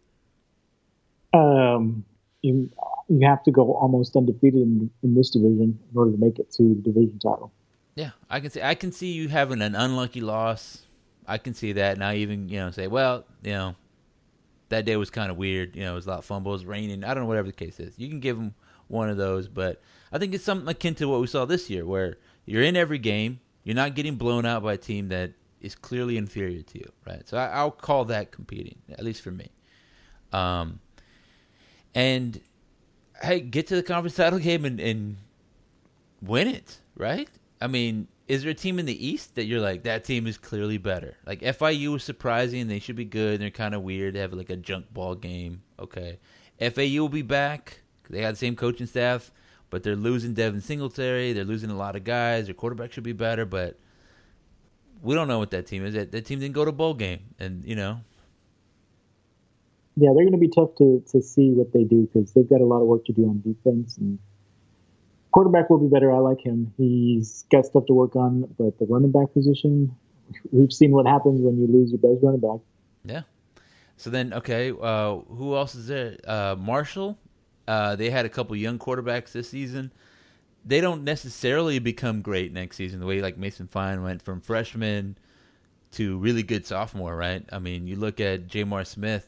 Um. You you have to go almost undefeated in, in this division in order to make it to the division title. Yeah, I can see I can see you having an unlucky loss. I can see that. And I even, you know, say, well, you know, that day was kind of weird. You know, it was a lot of fumbles, raining. I don't know, whatever the case is. You can give them one of those, but I think it's something akin to what we saw this year, where you're in every game, you're not getting blown out by a team that is clearly inferior to you, right? So I, I'll call that competing, at least for me. Um. and hey, get to the conference title game and, and win it, right? I mean, is there a team in the East that you're like, that team is clearly better? Like F I U was surprising. They should be good. They're kind of weird. They have like a junk ball game. Okay. F A U will be back. They got the same coaching staff, but they're losing Devin Singletary. They're losing a lot of guys. Their quarterback should be better, but we don't know what that team is. That, that team didn't go to bowl game, and, you know. Yeah, they're going to be tough to, to see what they do because they've got a lot of work to do on defense. And quarterback will be better. I like him. He's got stuff to work on, but the running back position, we've seen what happens when you lose your best running back. Yeah. So then, okay, uh, who else is there? Uh, Marshall. Uh, they had a couple young quarterbacks this season. They don't necessarily become great next season the way like Mason Fine went from freshman to really good sophomore, right? I mean, you look at Jamar Smith.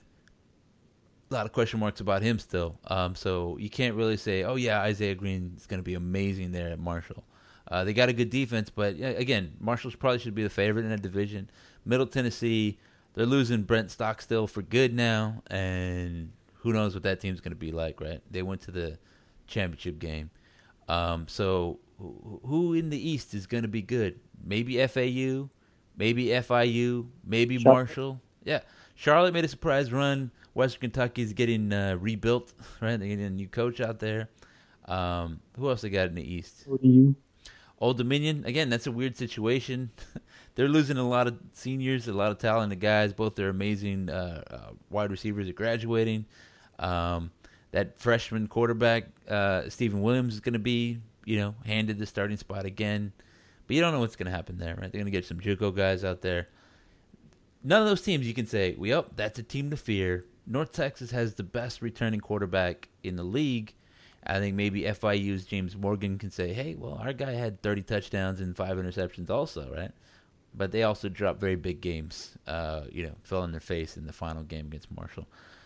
A lot of question marks about him still. Um, so you can't really say, oh, yeah, Isaiah Green is going to be amazing there at Marshall. Uh, they got a good defense, but, yeah, again, Marshall probably should be the favorite in that division. Middle Tennessee, they're losing Brent Stockstill for good now, and who knows what that team's going to be like, right? They went to the championship game. Um, so who in the East is going to be good? Maybe F A U, maybe F I U, maybe Charlotte. Marshall. Yeah, Charlotte made a surprise run. Western Kentucky's getting uh, rebuilt, right? They're getting a new coach out there. Um, who else they got in the East? O D U. Old Dominion. Again, that's a weird situation. They're losing a lot of seniors, a lot of talented guys. Both their amazing uh, uh, wide receivers are graduating. Um, that freshman quarterback, uh, Stephen Williams, is going to be, you know, handed the starting spot again. But you don't know what's going to happen there, right? They're going to get some JUCO guys out there. None of those teams you can say, well, that's a team to fear. North Texas has the best returning quarterback in the league. I think maybe F I U's James Morgan can say, hey, well, our guy had thirty touchdowns and five interceptions also, right? But they also dropped very big games, uh, you know, fell on their face in the final game against Marshall.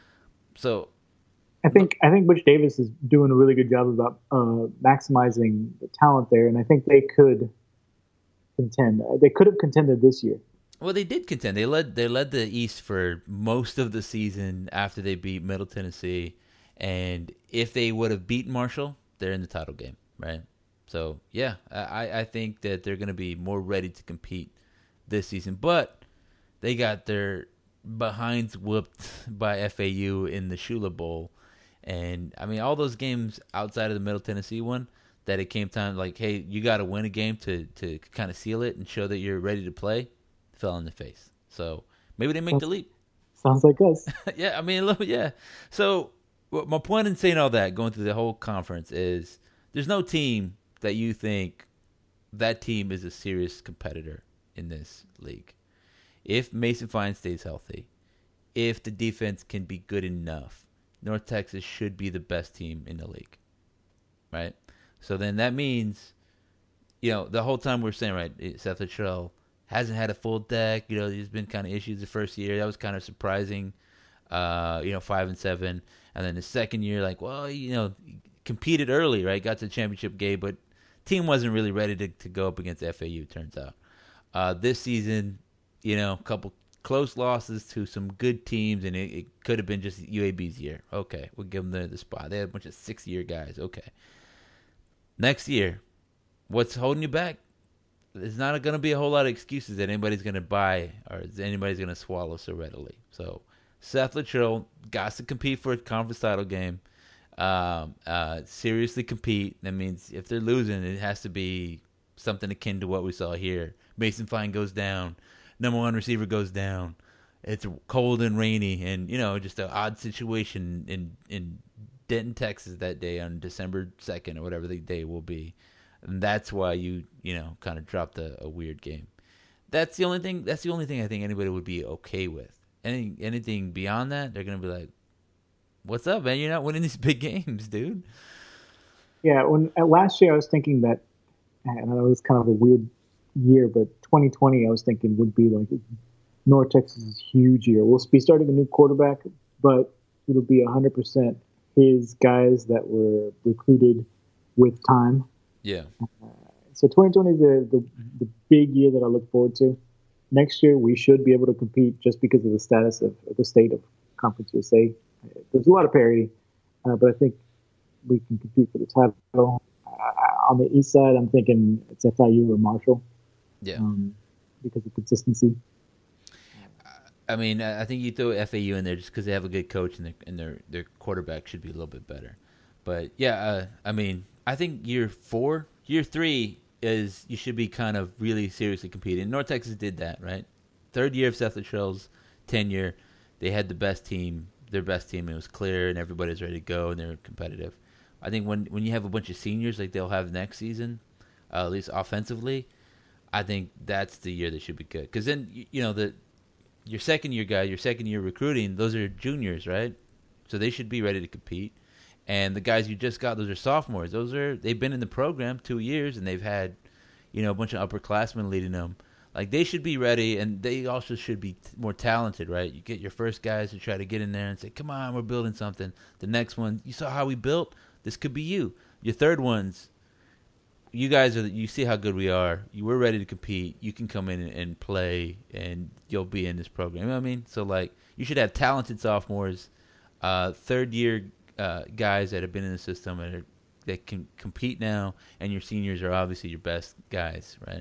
So I think I think Butch Davis is doing a really good job about uh, maximizing the talent there, and I think they could contend. They could have contended this year. Well, they did contend. They led they led the East for most of the season after they beat Middle Tennessee. And if they would have beaten Marshall, they're in the title game, right? So, yeah, I, I think that they're going to be more ready to compete this season. But they got their behinds whooped by F A U in the Shula Bowl. And, I mean, all those games outside of the Middle Tennessee one, that it came time like, hey, you got to win a game to, to kind of seal it and show that you're ready to play, fell in the face. So maybe they make the leap. Sounds like us. Yeah, I mean, a little, yeah. So well, my point in saying all that, going through the whole conference, is there's no team that you think that team is a serious competitor in this league. If Mason Fine stays healthy, if the defense can be good enough, North Texas should be the best team in the league, right? So then that means, you know, the whole time we're saying, right, Seth Luttrell hasn't had a full deck. You know, there's been kind of issues the first year. That was kind of surprising. Uh, you know, five and seven, and then the second year, like, well, you know, competed early, right? Got to the championship game, but team wasn't really ready to, to go up against F A U. Turns out, uh, this season, you know, a couple close losses to some good teams, and it, it could have been just U A B's year. Okay, we'll give them the, the spot. They had a bunch of six-year guys. Okay, next year, what's holding you back? There's not going to be a whole lot of excuses that anybody's going to buy or anybody's going to swallow so readily. So Seth Luttrell got to compete for a conference title game. Um, uh, seriously compete. That means if they're losing, it has to be something akin to what we saw here. Mason Fine goes down. Number one receiver goes down. It's cold and rainy, and you know, just an odd situation in in Denton, Texas that day on December second or whatever the day will be. And that's why you, you know, kind of dropped a, a weird game. That's the only thing. That's the only thing I think anybody would be okay with. Any anything beyond that, they're gonna be like, "What's up, man? You're not winning these big games, dude." Yeah. When at last year, I was thinking that, and I know it was kind of a weird year, but twenty twenty, I was thinking would be like North Texas's huge year. We'll be starting a new quarterback, but it'll be one hundred percent his guys that were recruited with time. Yeah. Uh, so twenty twenty is the, the, the big year that I look forward to. Next year, we should be able to compete just because of the status of, of the state of Conference U S A. There's a lot of parity. uh, but I think we can compete for the title. Uh, on the East side, I'm thinking it's F I U or Marshall. Yeah. Um, because of consistency. I mean, I think you throw F A U in there just because they have a good coach and, and their their quarterback should be a little bit better. But yeah, uh, I mean, I think year four, year three is you should be kind of really seriously competing. North Texas did that, right? Third year of Seth Luttrell's tenure, they had the best team, their best team. It was clear, and everybody was ready to go, and they were competitive. I think when when you have a bunch of seniors like they'll have next season, uh, at least offensively, I think that's the year that should be good. Because then, you, you know, the your second year guy, your second year recruiting, those are juniors, right? So they should be ready to compete. And the guys you just got, those are sophomores. Those are they've been in the program two years and they've had, you know, a bunch of upperclassmen leading them. Like they should be ready, and they also should be t- more talented, right? You get your first guys to try to get in there and say, "Come on, we're building something." The next one, you saw how we built. This could be you. Your third ones, you guys are. You see how good we are. You we're ready to compete. You can come in and, and play, and you'll be in this program. You know what I mean? So like, you should have talented sophomores, uh, third year uh, guys that have been in the system and are, that can compete now, and your seniors are obviously your best guys, right?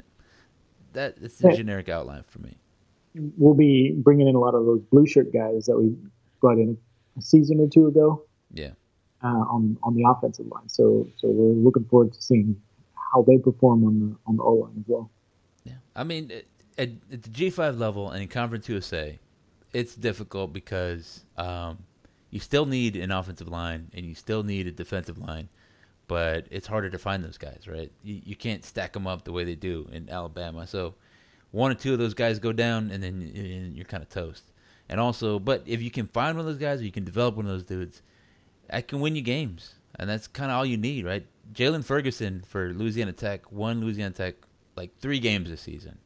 That it's the generic outline for me. We'll be bringing in a lot of those blue shirt guys that we brought in a season or two ago. Yeah. Uh, on on the offensive line, so so we're looking forward to seeing how they perform on the on the O line as well. Yeah, I mean, at, at the G five level and in Conference U S A, it's difficult because um, you still need an offensive line and you still need a defensive line, but it's harder to find those guys, right? You, you can't stack them up the way they do in Alabama. So one or two of those guys go down, and then you're kind of toast. And also, but if you can find one of those guys or you can develop one of those dudes, that can win you games, and that's kind of all you need, right? Jalen Ferguson for Louisiana Tech won Louisiana Tech like three games this season,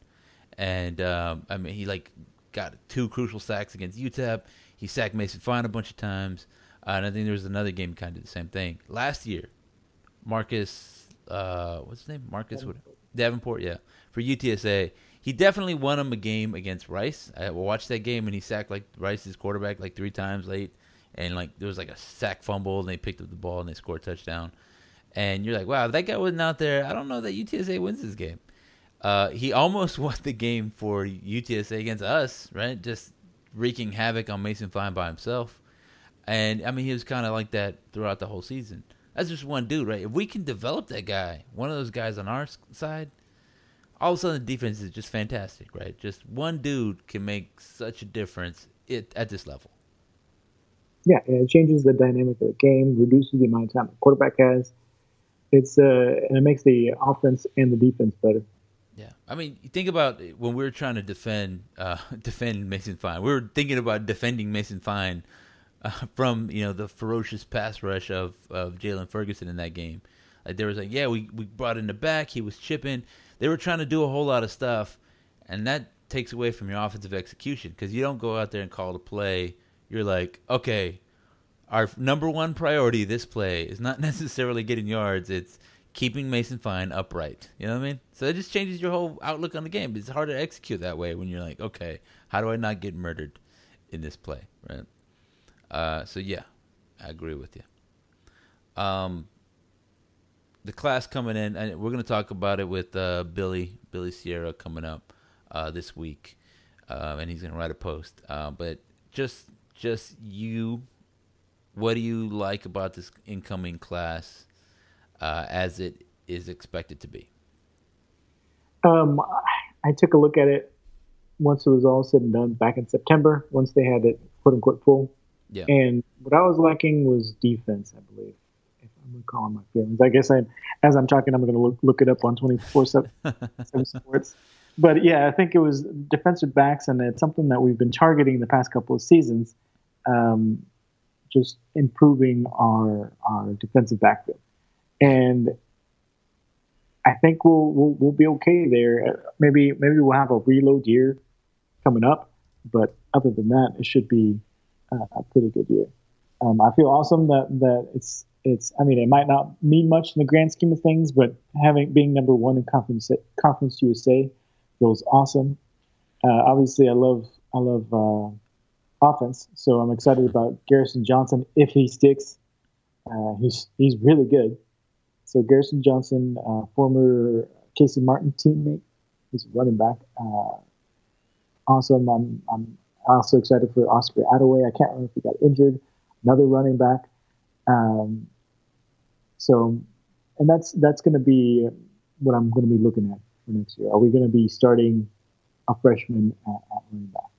and um, I mean he like got two crucial sacks against U T E P. He sacked Mason Fine a bunch of times, uh, and I think there was another game kind of did the same thing last year. Marcus, uh, what's his name? Marcus Davenport. Davenport, yeah, for U T S A. He definitely won him a game against Rice. I watched that game, and he sacked like Rice's quarterback like three times late. And, like, there was, like, a sack fumble, and they picked up the ball, and they scored a touchdown. And you're like, wow, if that guy wasn't out there, I don't know that U T S A wins this game. Uh, he almost won the game for U T S A against us, right? Just wreaking havoc on Mason Fine by himself. And, I mean, he was kind of like that throughout the whole season. That's just one dude, right? If we can develop that guy, one of those guys on our side, all of a sudden the defense is just fantastic, right? Just one dude can make such a difference it, at this level. Yeah, it changes the dynamic of the game, reduces the amount of time the quarterback has. It's uh, and it makes the offense and the defense better. Yeah, I mean, think about when we were trying to defend uh, defend Mason Fine. We were thinking about defending Mason Fine uh, from you know the ferocious pass rush of, of Jalen Ferguson in that game. Like there was like, yeah, we, we brought in the back. He was chipping. They were trying to do a whole lot of stuff, and that takes away from your offensive execution because you don't go out there and call the play. You're like, okay, our number one priority this play is not necessarily getting yards. It's keeping Mason Fine upright. You know what I mean? So it just changes your whole outlook on the game. It's hard to execute that way when you're like, okay, how do I not get murdered in this play, right? Uh, so, yeah, I agree with you. Um, the class coming in, and we're going to talk about it with uh, Billy, Billy Sierra coming up uh, this week, uh, and he's going to write a post. Uh, but just just you, what do you like about this incoming class uh, as it is expected to be? Um, I took a look at it once it was all said and done back in September, once they had it quote unquote full. Yeah. And what I was lacking was defense, I believe. If I'm recalling my feelings, I guess I, as I'm talking, I'm going to look look it up on twenty-four seven Sports. But yeah, I think it was defensive backs, and it's something that we've been targeting the past couple of seasons. Um, just improving our our defensive backfield, and I think we'll we'll, we'll be okay there. Maybe maybe we'll have a reload year coming up, but other than that, it should be uh, a pretty good year. Um, I feel awesome that that it's it's. I mean, it might not mean much in the grand scheme of things, but having being number one in conference conference U S A feels awesome. Uh, obviously, I love I love uh, offense, so I'm excited about Garrison Johnson if he sticks. Uh, he's he's really good. So Garrison Johnson, uh, former Casey Martin teammate, he's a running back. Uh, awesome. I'm I'm also excited for Oscar Attaway. I can't remember if he got injured. Another running back. Um, so, and that's that's going to be what I'm going to be looking at for next year. Are we going to be starting a freshman at, at running back?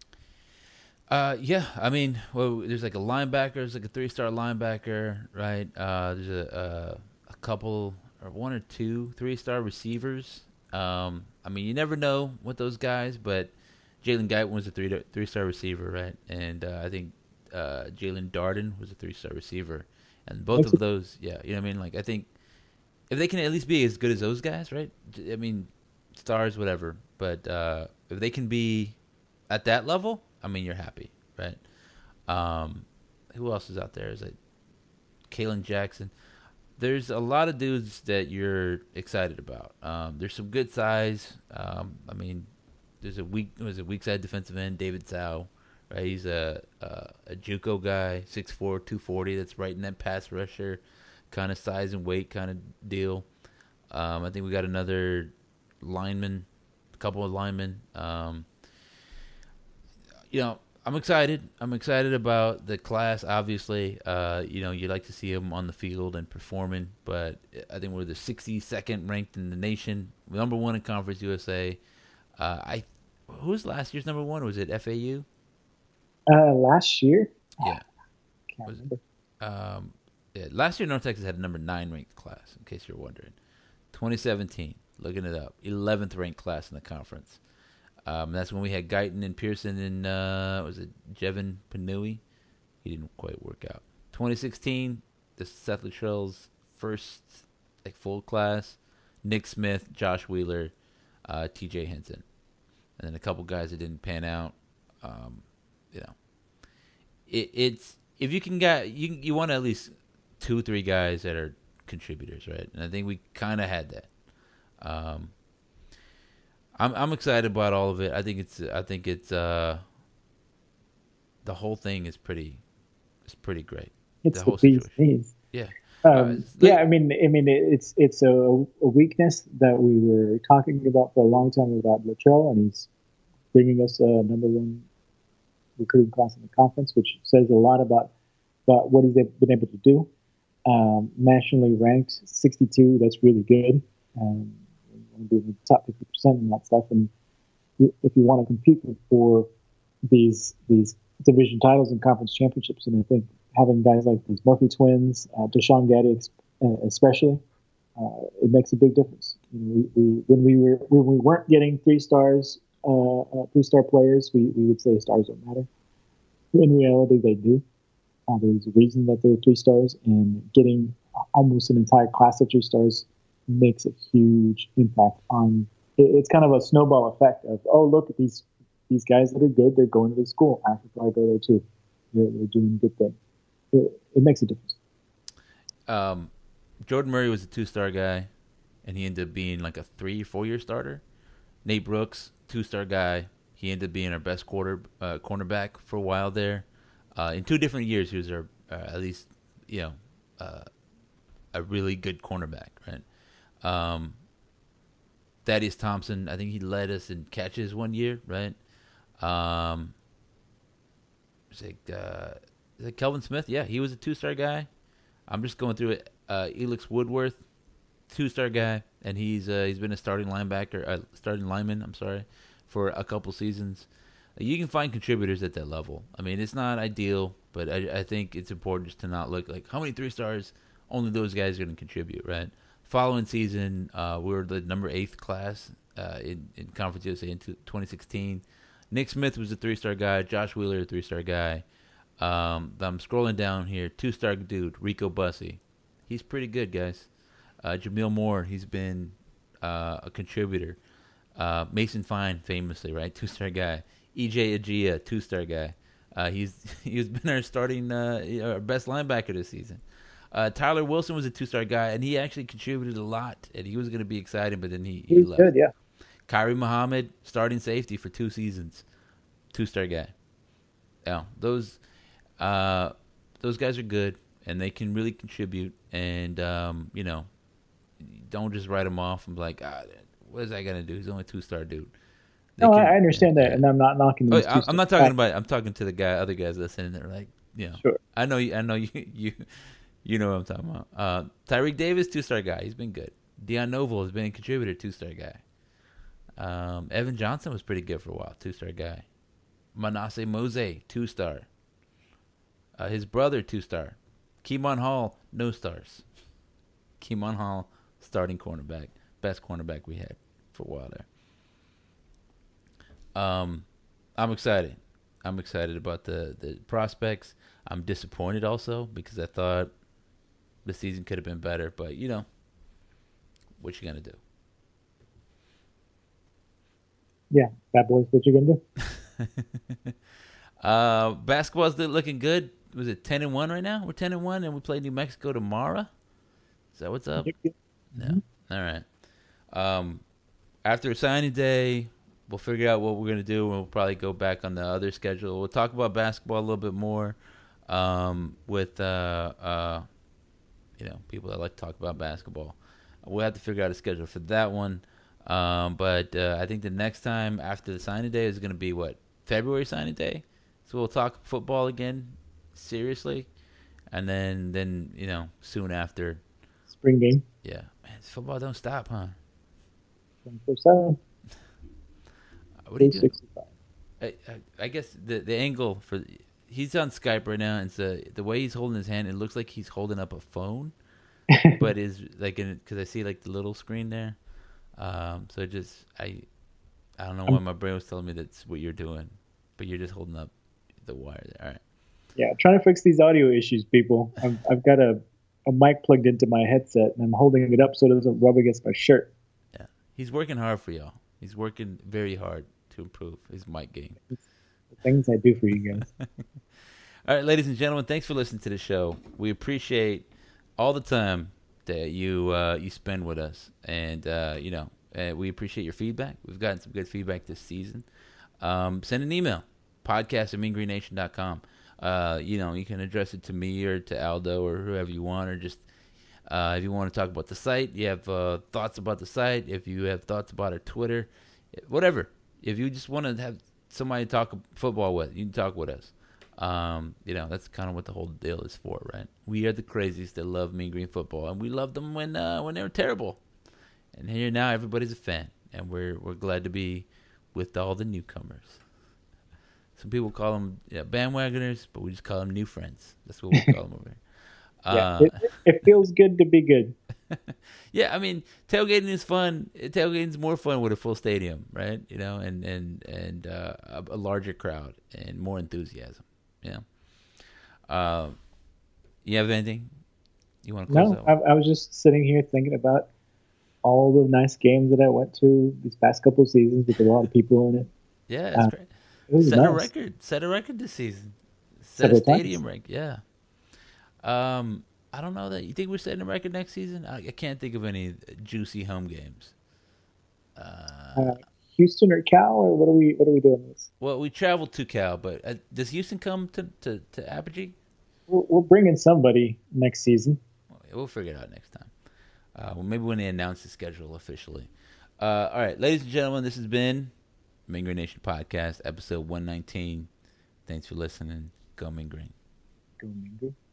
Uh, yeah, I mean, well, there's like a linebacker, there's like a three-star linebacker, right? Uh, there's a, a a couple or one or two three-star receivers. Um, I mean, you never know with those guys, but Jalen Guyton was a three three-star receiver, right? And uh, I think uh, Jalen Darden was a three-star receiver, and both That's of those, yeah, you know what I mean? Like, I think if they can at least be as good as those guys, right? I mean, stars, whatever, but uh, if they can be at that level, I mean, you're happy, right? Um, who else is out there? Is it Kalen Jackson? There's a lot of dudes that you're excited about. Um, there's some good size. Um, I mean, there's a weak was a weak side defensive end, David Zhao, right? He's a a, a JUCO guy, six four, two forty. That's right in that pass rusher kind of size and weight kind of deal. Um, I think we got another lineman, a couple of linemen. Um, You know, I'm excited. I'm excited about the class. Obviously, uh, you know, you like to see them on the field and performing. But I think we're the sixty-second ranked in the nation, number one in Conference U S A. Uh, I who was last year's number one? Was it F A U? Uh, last year. Yeah. Can't Was, remember. um, yeah. Last year, North Texas had a number nine ranked class. In case you're wondering, twenty seventeen. Looking it up, eleventh ranked class in the conference. Um, that's when we had Guyton and Pearson and, uh, was it Jevin Panui? He didn't quite work out. twenty sixteen, the Seth Luttrell's first like full class. Nick Smith, Josh Wheeler, uh, T J Henson. And then a couple guys that didn't pan out. Um, you know, it, it's, if you can get, you, you want at least two, three guys that are contributors, right? And I think we kind of had that. Um, I'm I'm excited about all of it. I think it's I think it's uh the whole thing is pretty is pretty great. It's the the whole bee's situation. knees. Yeah. Um, Uh, like- yeah, I mean, I mean, it's it's a, a weakness that we were talking about for a long time about Luttrell, and he's bringing us a number one recruiting class in the conference, which says a lot about about what he's been able to do. Um, nationally ranked sixty-two, that's really good. Um, you want to be in the top fifty percent and that stuff, and you, if you want to compete for these these division titles and conference championships, and I think having guys like these Murphy twins, uh, Deshaun Gaddy especially, uh, it makes a big difference. You know, we, we when we were when we weren't getting three stars, uh, uh, three star players, we, we would say stars don't matter. In reality, they do. Uh, there's a reason that they're three stars, and getting almost an entire class of three stars makes a huge impact on. It, it's kind of a snowball effect of, oh, look at these these guys that are good. They're going to the school. I could probably go there too. They're, they're doing a good thing. It, it makes a difference. Um, Jordan Murray was a two-star guy, and he ended up being like a three, four-year starter. Nate Brooks, two-star guy. He ended up being our best quarter uh, cornerback for a while there. Uh, in two different years, he was our uh, at least you know uh, a really good cornerback, right? Um, Thaddeus Thompson, I think he led us in catches one year, right? Um, it's like uh, is it Kelvin Smith? Yeah, he was a two-star guy. I'm just going through it. Uh, Elix Woodworth, two-star guy, and he's uh, he's been a starting linebacker, uh, starting lineman. I'm sorry, for a couple seasons. You can find contributors at that level. I mean, it's not ideal, but I, I think it's important just to not look like how many three stars. Only those guys are going to contribute, right? Following season, uh, we were the number eighth class uh, in in Conference U S A in twenty sixteen. Nick Smith was a three-star guy. Josh Wheeler, a three-star guy. Um, I'm scrolling down here. Two-star dude, Rico Bussey. He's pretty good, guys. Uh, Jamil Moore, he's been uh, a contributor. Uh, Mason Fine, famously, right? Two-star guy. E J Agia, two-star guy. Uh, he's he's been our starting, uh, our best linebacker this season. Uh, Tyler Wilson was a two-star guy, and he actually contributed a lot. And he was going to be exciting, but then he, he He's left. good, yeah. Kyrie Muhammad, starting safety for two seasons, two-star guy. Yeah, those uh, those guys are good, and they can really contribute. And um, you know, don't just write them off and be like, ah, what is that gonna do? He's only a two star dude. They no, can, I understand yeah, that, yeah. and I'm not knocking Oh, these. I, two I'm not stars. talking about. I'm talking to the guy, other guys listening. They're like, you know, Sure. I know you. I know you. You, you know what I'm talking about. Uh, Tyreek Davis, two star guy. He's been good. Deion Noble has been a contributor, two star guy. Um, Evan Johnson was pretty good for a while, two star guy. Manasseh Mose, two star. Uh, his brother, two star. Keemon Hall, no stars. Keemon Hall, starting cornerback, best cornerback we had for a while there. Um, I'm excited. I'm excited about the, the prospects. I'm disappointed also because I thought the season could have been better. But, you know, what you going to do? Yeah, bad boys, what you gonna do? uh, basketball's looking good. Was it ten and one right now? We're ten and one, and we play New Mexico tomorrow. Is that what's up? Mm-hmm. No. All right. Um, after signing day, we'll figure out what we're gonna do, and we'll probably go back on the other schedule. We'll talk about basketball a little bit more um, with uh, uh, you know, people that like to talk about basketball. We'll have to figure out a schedule for that one. Um, but uh, I think the next time after the signing day is going to be, what, February signing day? So we'll talk football again, seriously. And then, then you know, soon after. Spring game. Yeah. Man, football don't stop, huh? twenty-four seven. What do you do? I, I, I guess the the angle for... He's on Skype right now, and so the way he's holding his hand, it looks like he's holding up a phone. But is like, because I see like the little screen there. Um, so just I, I don't know why my brain was telling me that's what you're doing, but you're just holding up the wire there. All right. Yeah, trying to fix these audio issues, people. I've, I've got a, a mic plugged into my headset, and I'm holding it up so it doesn't rub against my shirt. Yeah, he's working hard for y'all. He's working very hard to improve his mic game. It's the things I do for you guys. All right, ladies and gentlemen, thanks for listening to the show. We appreciate all the time that you uh, you spend with us, and uh, you know uh, we appreciate your feedback. We've gotten some good feedback this season. Um, send an email, podcast at mean green nation dot com. Uh, you know, you can address it to me or to Aldo or whoever you want, or just uh, if you want to talk about the site, you have uh, thoughts about the site, if you have thoughts about our Twitter, whatever. If you just want to have somebody to talk football with, you can talk with us. Um, you know, that's kind of what the whole deal is for, right? We are the crazies that love Mean Green football, and we loved them when uh, when they were terrible. And here now, everybody's a fan, and we're we're glad to be with all the newcomers. Some people call them yeah, bandwagoners, but we just call them new friends. That's what we call them over here. Yeah, uh, it, it feels good to be good. Yeah, I mean, tailgating is fun. Tailgating is more fun with a full stadium, right? You know, and and and uh, a, a larger crowd and more enthusiasm. Yeah. Uh, you have anything you want to close no, out? No, I, I was just sitting here thinking about all the nice games that I went to these past couple of seasons with a lot of people in it. Yeah, that's uh, great. Set nice. a record. Set a record this season. Set Several a stadium times. record. Yeah. Um, I don't know that. You think we're setting a record next season? I, I can't think of any juicy home games. Uh, uh, Houston or Cal, or what are we? What are we doing this? Well, we traveled to Cal, but uh, does Houston come to to, to Apogee? We're, we're bringing somebody next season. We'll figure it out next time. Uh, well, maybe when they announce the schedule officially. Uh, all right, ladies and gentlemen, this has been Mean Green Nation Podcast, episode one nineteen. Thanks for listening. Go Mean Green. Go Mean Green.